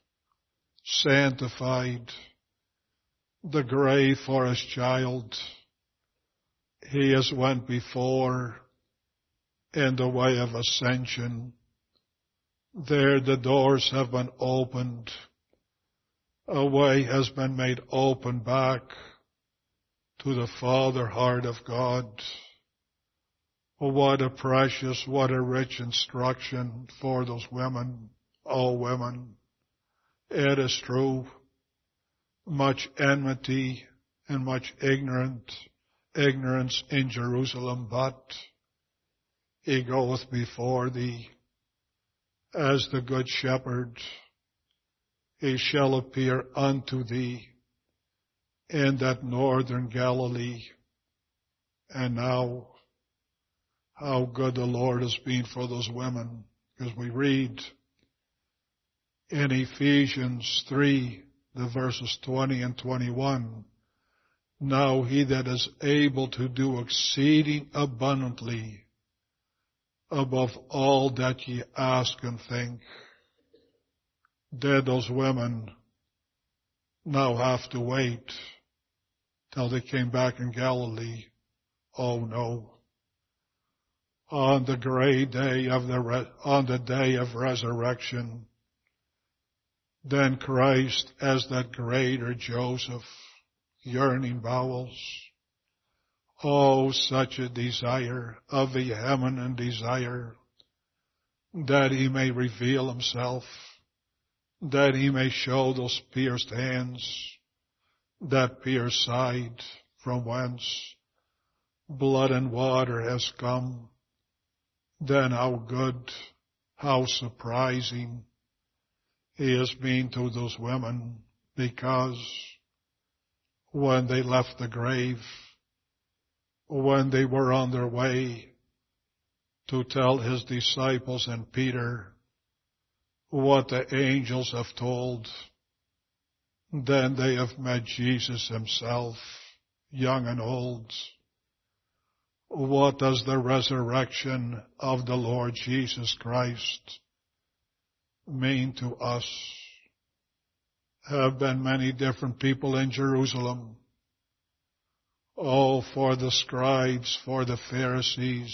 sanctified the grave for his child. He has went before in the way of ascension. There the doors have been opened. A way has been made open back to the Father heart of God. What a precious, what a rich instruction for those women, all women. It is true, much enmity and much ignorant, ignorance in Jerusalem, but he goeth before thee as the good shepherd. He shall appear unto thee in that northern Galilee. And now, how good the Lord has been for those women, because we read in Ephesians three, the verses twenty and twenty-one, now he that is able to do exceeding abundantly above all that ye ask and think. Did those women now have to wait till they came back in Galilee? Oh no. On the great day of the, re- on the day of resurrection, then Christ as that greater Joseph, yearning bowels. Oh, such a desire, a vehement desire, that he may reveal himself, that he may show those pierced hands, that pierced side from whence blood and water has come, then how good, how surprising he has been to those women, because when they left the grave, when they were on their way to tell his disciples and Peter what the angels have told, then they have met Jesus himself, young and old. What does the resurrection of the Lord Jesus Christ mean to us? Have been many different people in Jerusalem. Oh, for the scribes, for the Pharisees,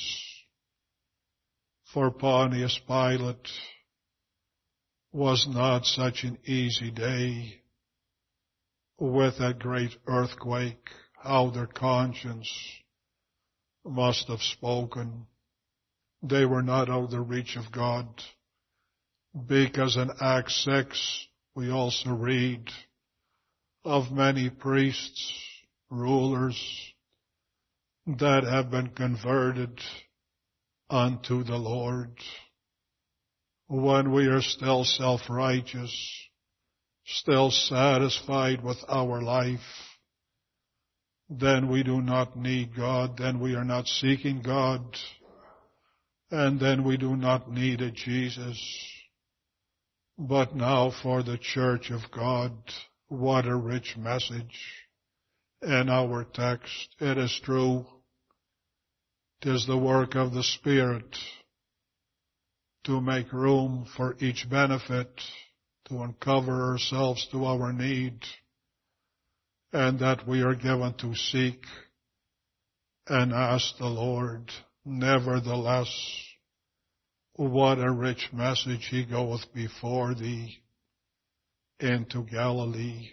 for Pontius Pilate was not such an easy day with that great earthquake, how their conscience must have spoken. They were not out of the reach of God, because in Acts six we also read of many priests, rulers that have been converted unto the Lord. When we are still self-righteous, still satisfied with our life, then we do not need God, then we are not seeking God, and then we do not need a Jesus. But now for the Church of God, what a rich message in our text. It is true, 'tis the work of the Spirit to make room for each benefit, to uncover ourselves to our need, and that we are given to seek and ask the Lord. Nevertheless, what a rich message, he goeth before thee into Galilee.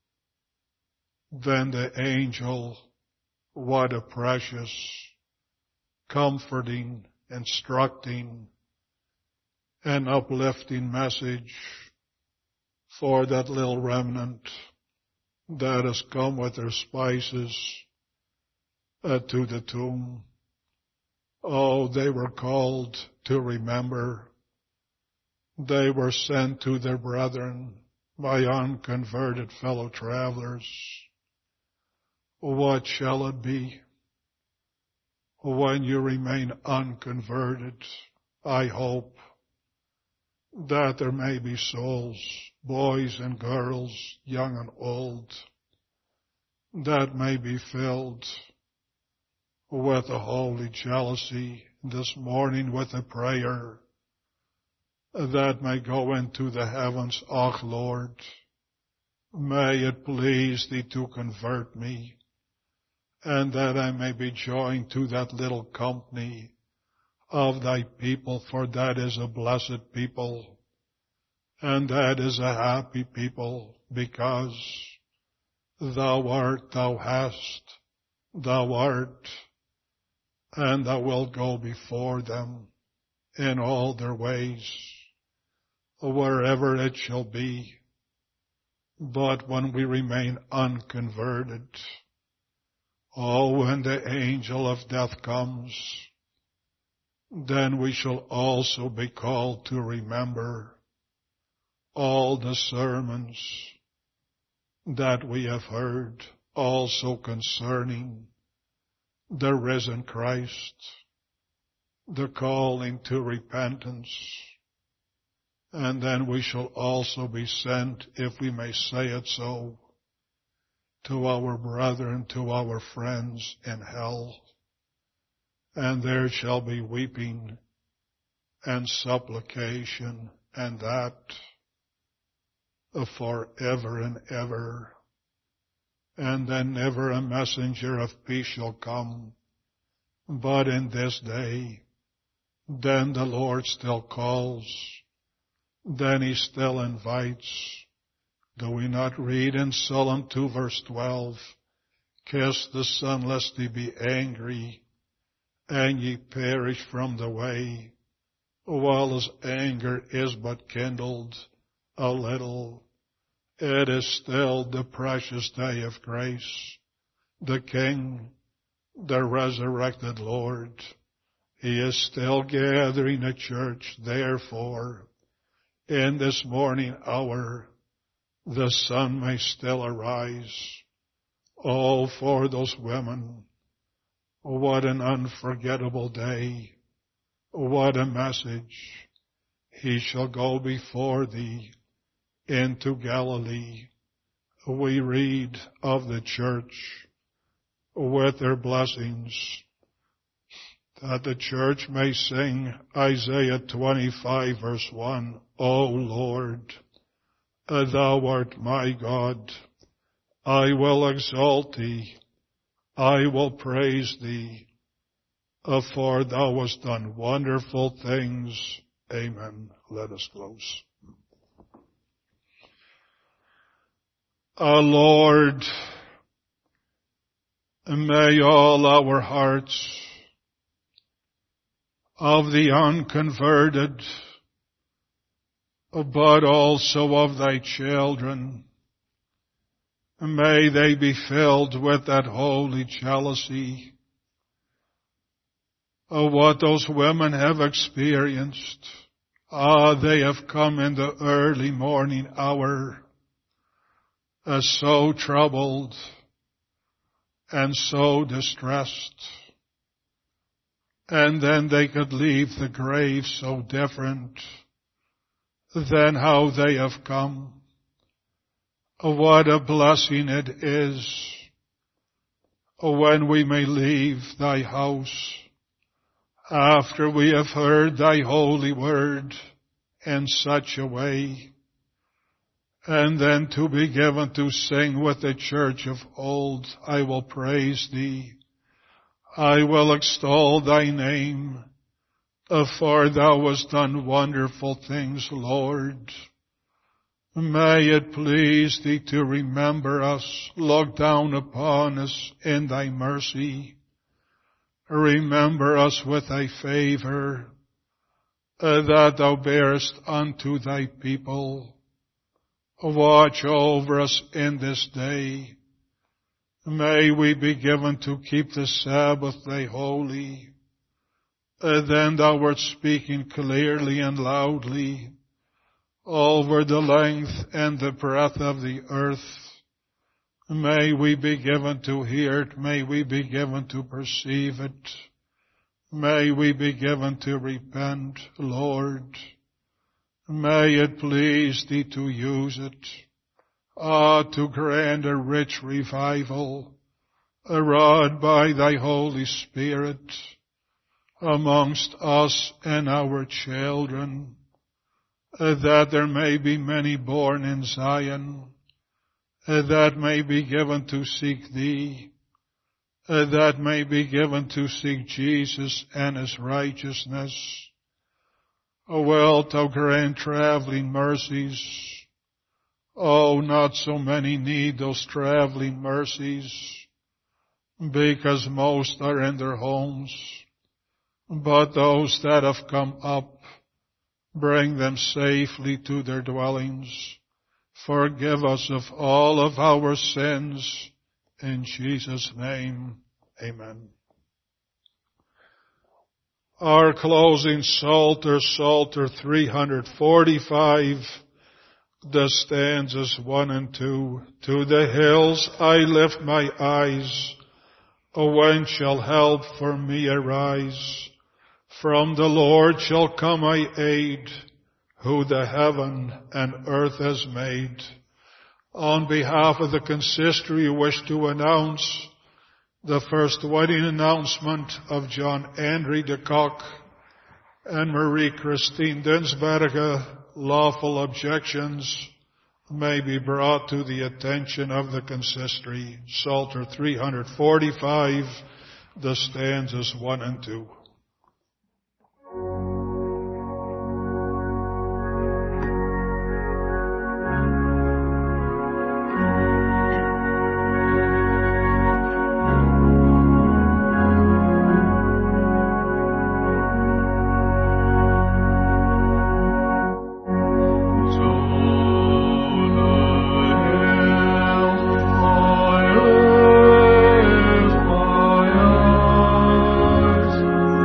Then the angel, what a precious, comforting, instructing, and uplifting message for that little remnant that has come with their spices uh, to the tomb. Oh, they were called to remember. They were sent to their brethren by unconverted fellow travelers. What shall it be when you remain unconverted? I hope that there may be souls, boys and girls, young and old, that may be filled with a holy jealousy this morning, with a prayer that may go into the heavens. Och, Lord, may it please thee to convert me, and that I may be joined to that little company of thy people, for that is a blessed people, and that is a happy people, because thou art, thou hast, thou art, and thou wilt go before them in all their ways, wherever it shall be. But when we remain unconverted, oh, when the angel of death comes, then we shall also be called to remember all the sermons that we have heard, also concerning the risen Christ, the calling to repentance. And then we shall also be sent, if we may say it so, to our brethren, to our friends in hell. And there shall be weeping and supplication, and that forever and ever. And then never a messenger of peace shall come, but in this day, then the Lord still calls, then he still invites. Do we not read in Psalm two verse twelve, kiss the Son lest he be angry, and ye perish from the way, while his anger is but kindled a little. It is still the precious day of grace. The King, the resurrected Lord, He is still gathering a church. Therefore, in this morning hour, the sun may still arise. Oh, for those women, what an unforgettable day. What a message. He shall go before thee into Galilee. We read of the church with their blessings, that the church may sing Isaiah twenty-five verse one, O Lord, thou art my God. I will exalt thee. I will praise thee. For thou hast done wonderful things. Amen. Let us close. Our Lord, may all our hearts of the unconverted, but also of thy children, may they be filled with that holy jealousy of what those women have experienced. Ah, they have come in the early morning hour, uh, so troubled and so distressed. And then they could leave the grave so different than how they have come. What a blessing it is when we may leave thy house after we have heard thy holy word in such a way, and then to be given to sing with the church of old, I will praise thee, I will extol thy name, for thou hast done wonderful things, Lord. May it please thee to remember us, look down upon us in thy mercy. Remember us with thy favor, uh, that thou bearest unto thy people. Watch over us in this day. May we be given to keep the Sabbath day holy. Uh, then thou wert speaking clearly and loudly over the length and the breadth of the earth. May we be given to hear it. May we be given to perceive it. May we be given to repent, Lord. May it please thee to use it, ah, to grant a rich revival, wrought by thy Holy Spirit amongst us and our children, that there may be many born in Zion, that may be given to seek thee, that may be given to seek Jesus and his righteousness. O wilt thou grant traveling mercies? Oh, not so many need those traveling mercies, because most are in their homes. But those that have come up, bring them safely to their dwellings. Forgive us of all of our sins. In Jesus' name, amen. Our closing Psalter, Psalter three forty-five, the stanzas one and two. To the hills I lift my eyes. When shall help for me arise? From the Lord shall come my aid, who the heaven and earth has made. On behalf of the consistory, we wish to announce the first wedding announcement of John Andre de Kock and Marie Christine Dinsberger. Lawful objections may be brought to the attention of the consistory. Psalter three forty-five, the stanzas one and two. Thank you.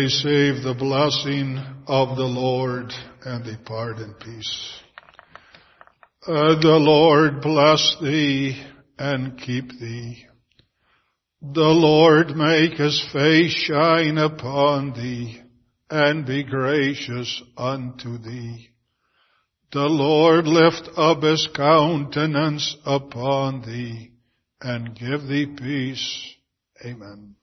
receive the blessing of the Lord and depart in peace. Uh, the Lord bless thee and keep thee. The Lord make his face shine upon thee and be gracious unto thee. The Lord lift up his countenance upon thee and give thee peace. Amen.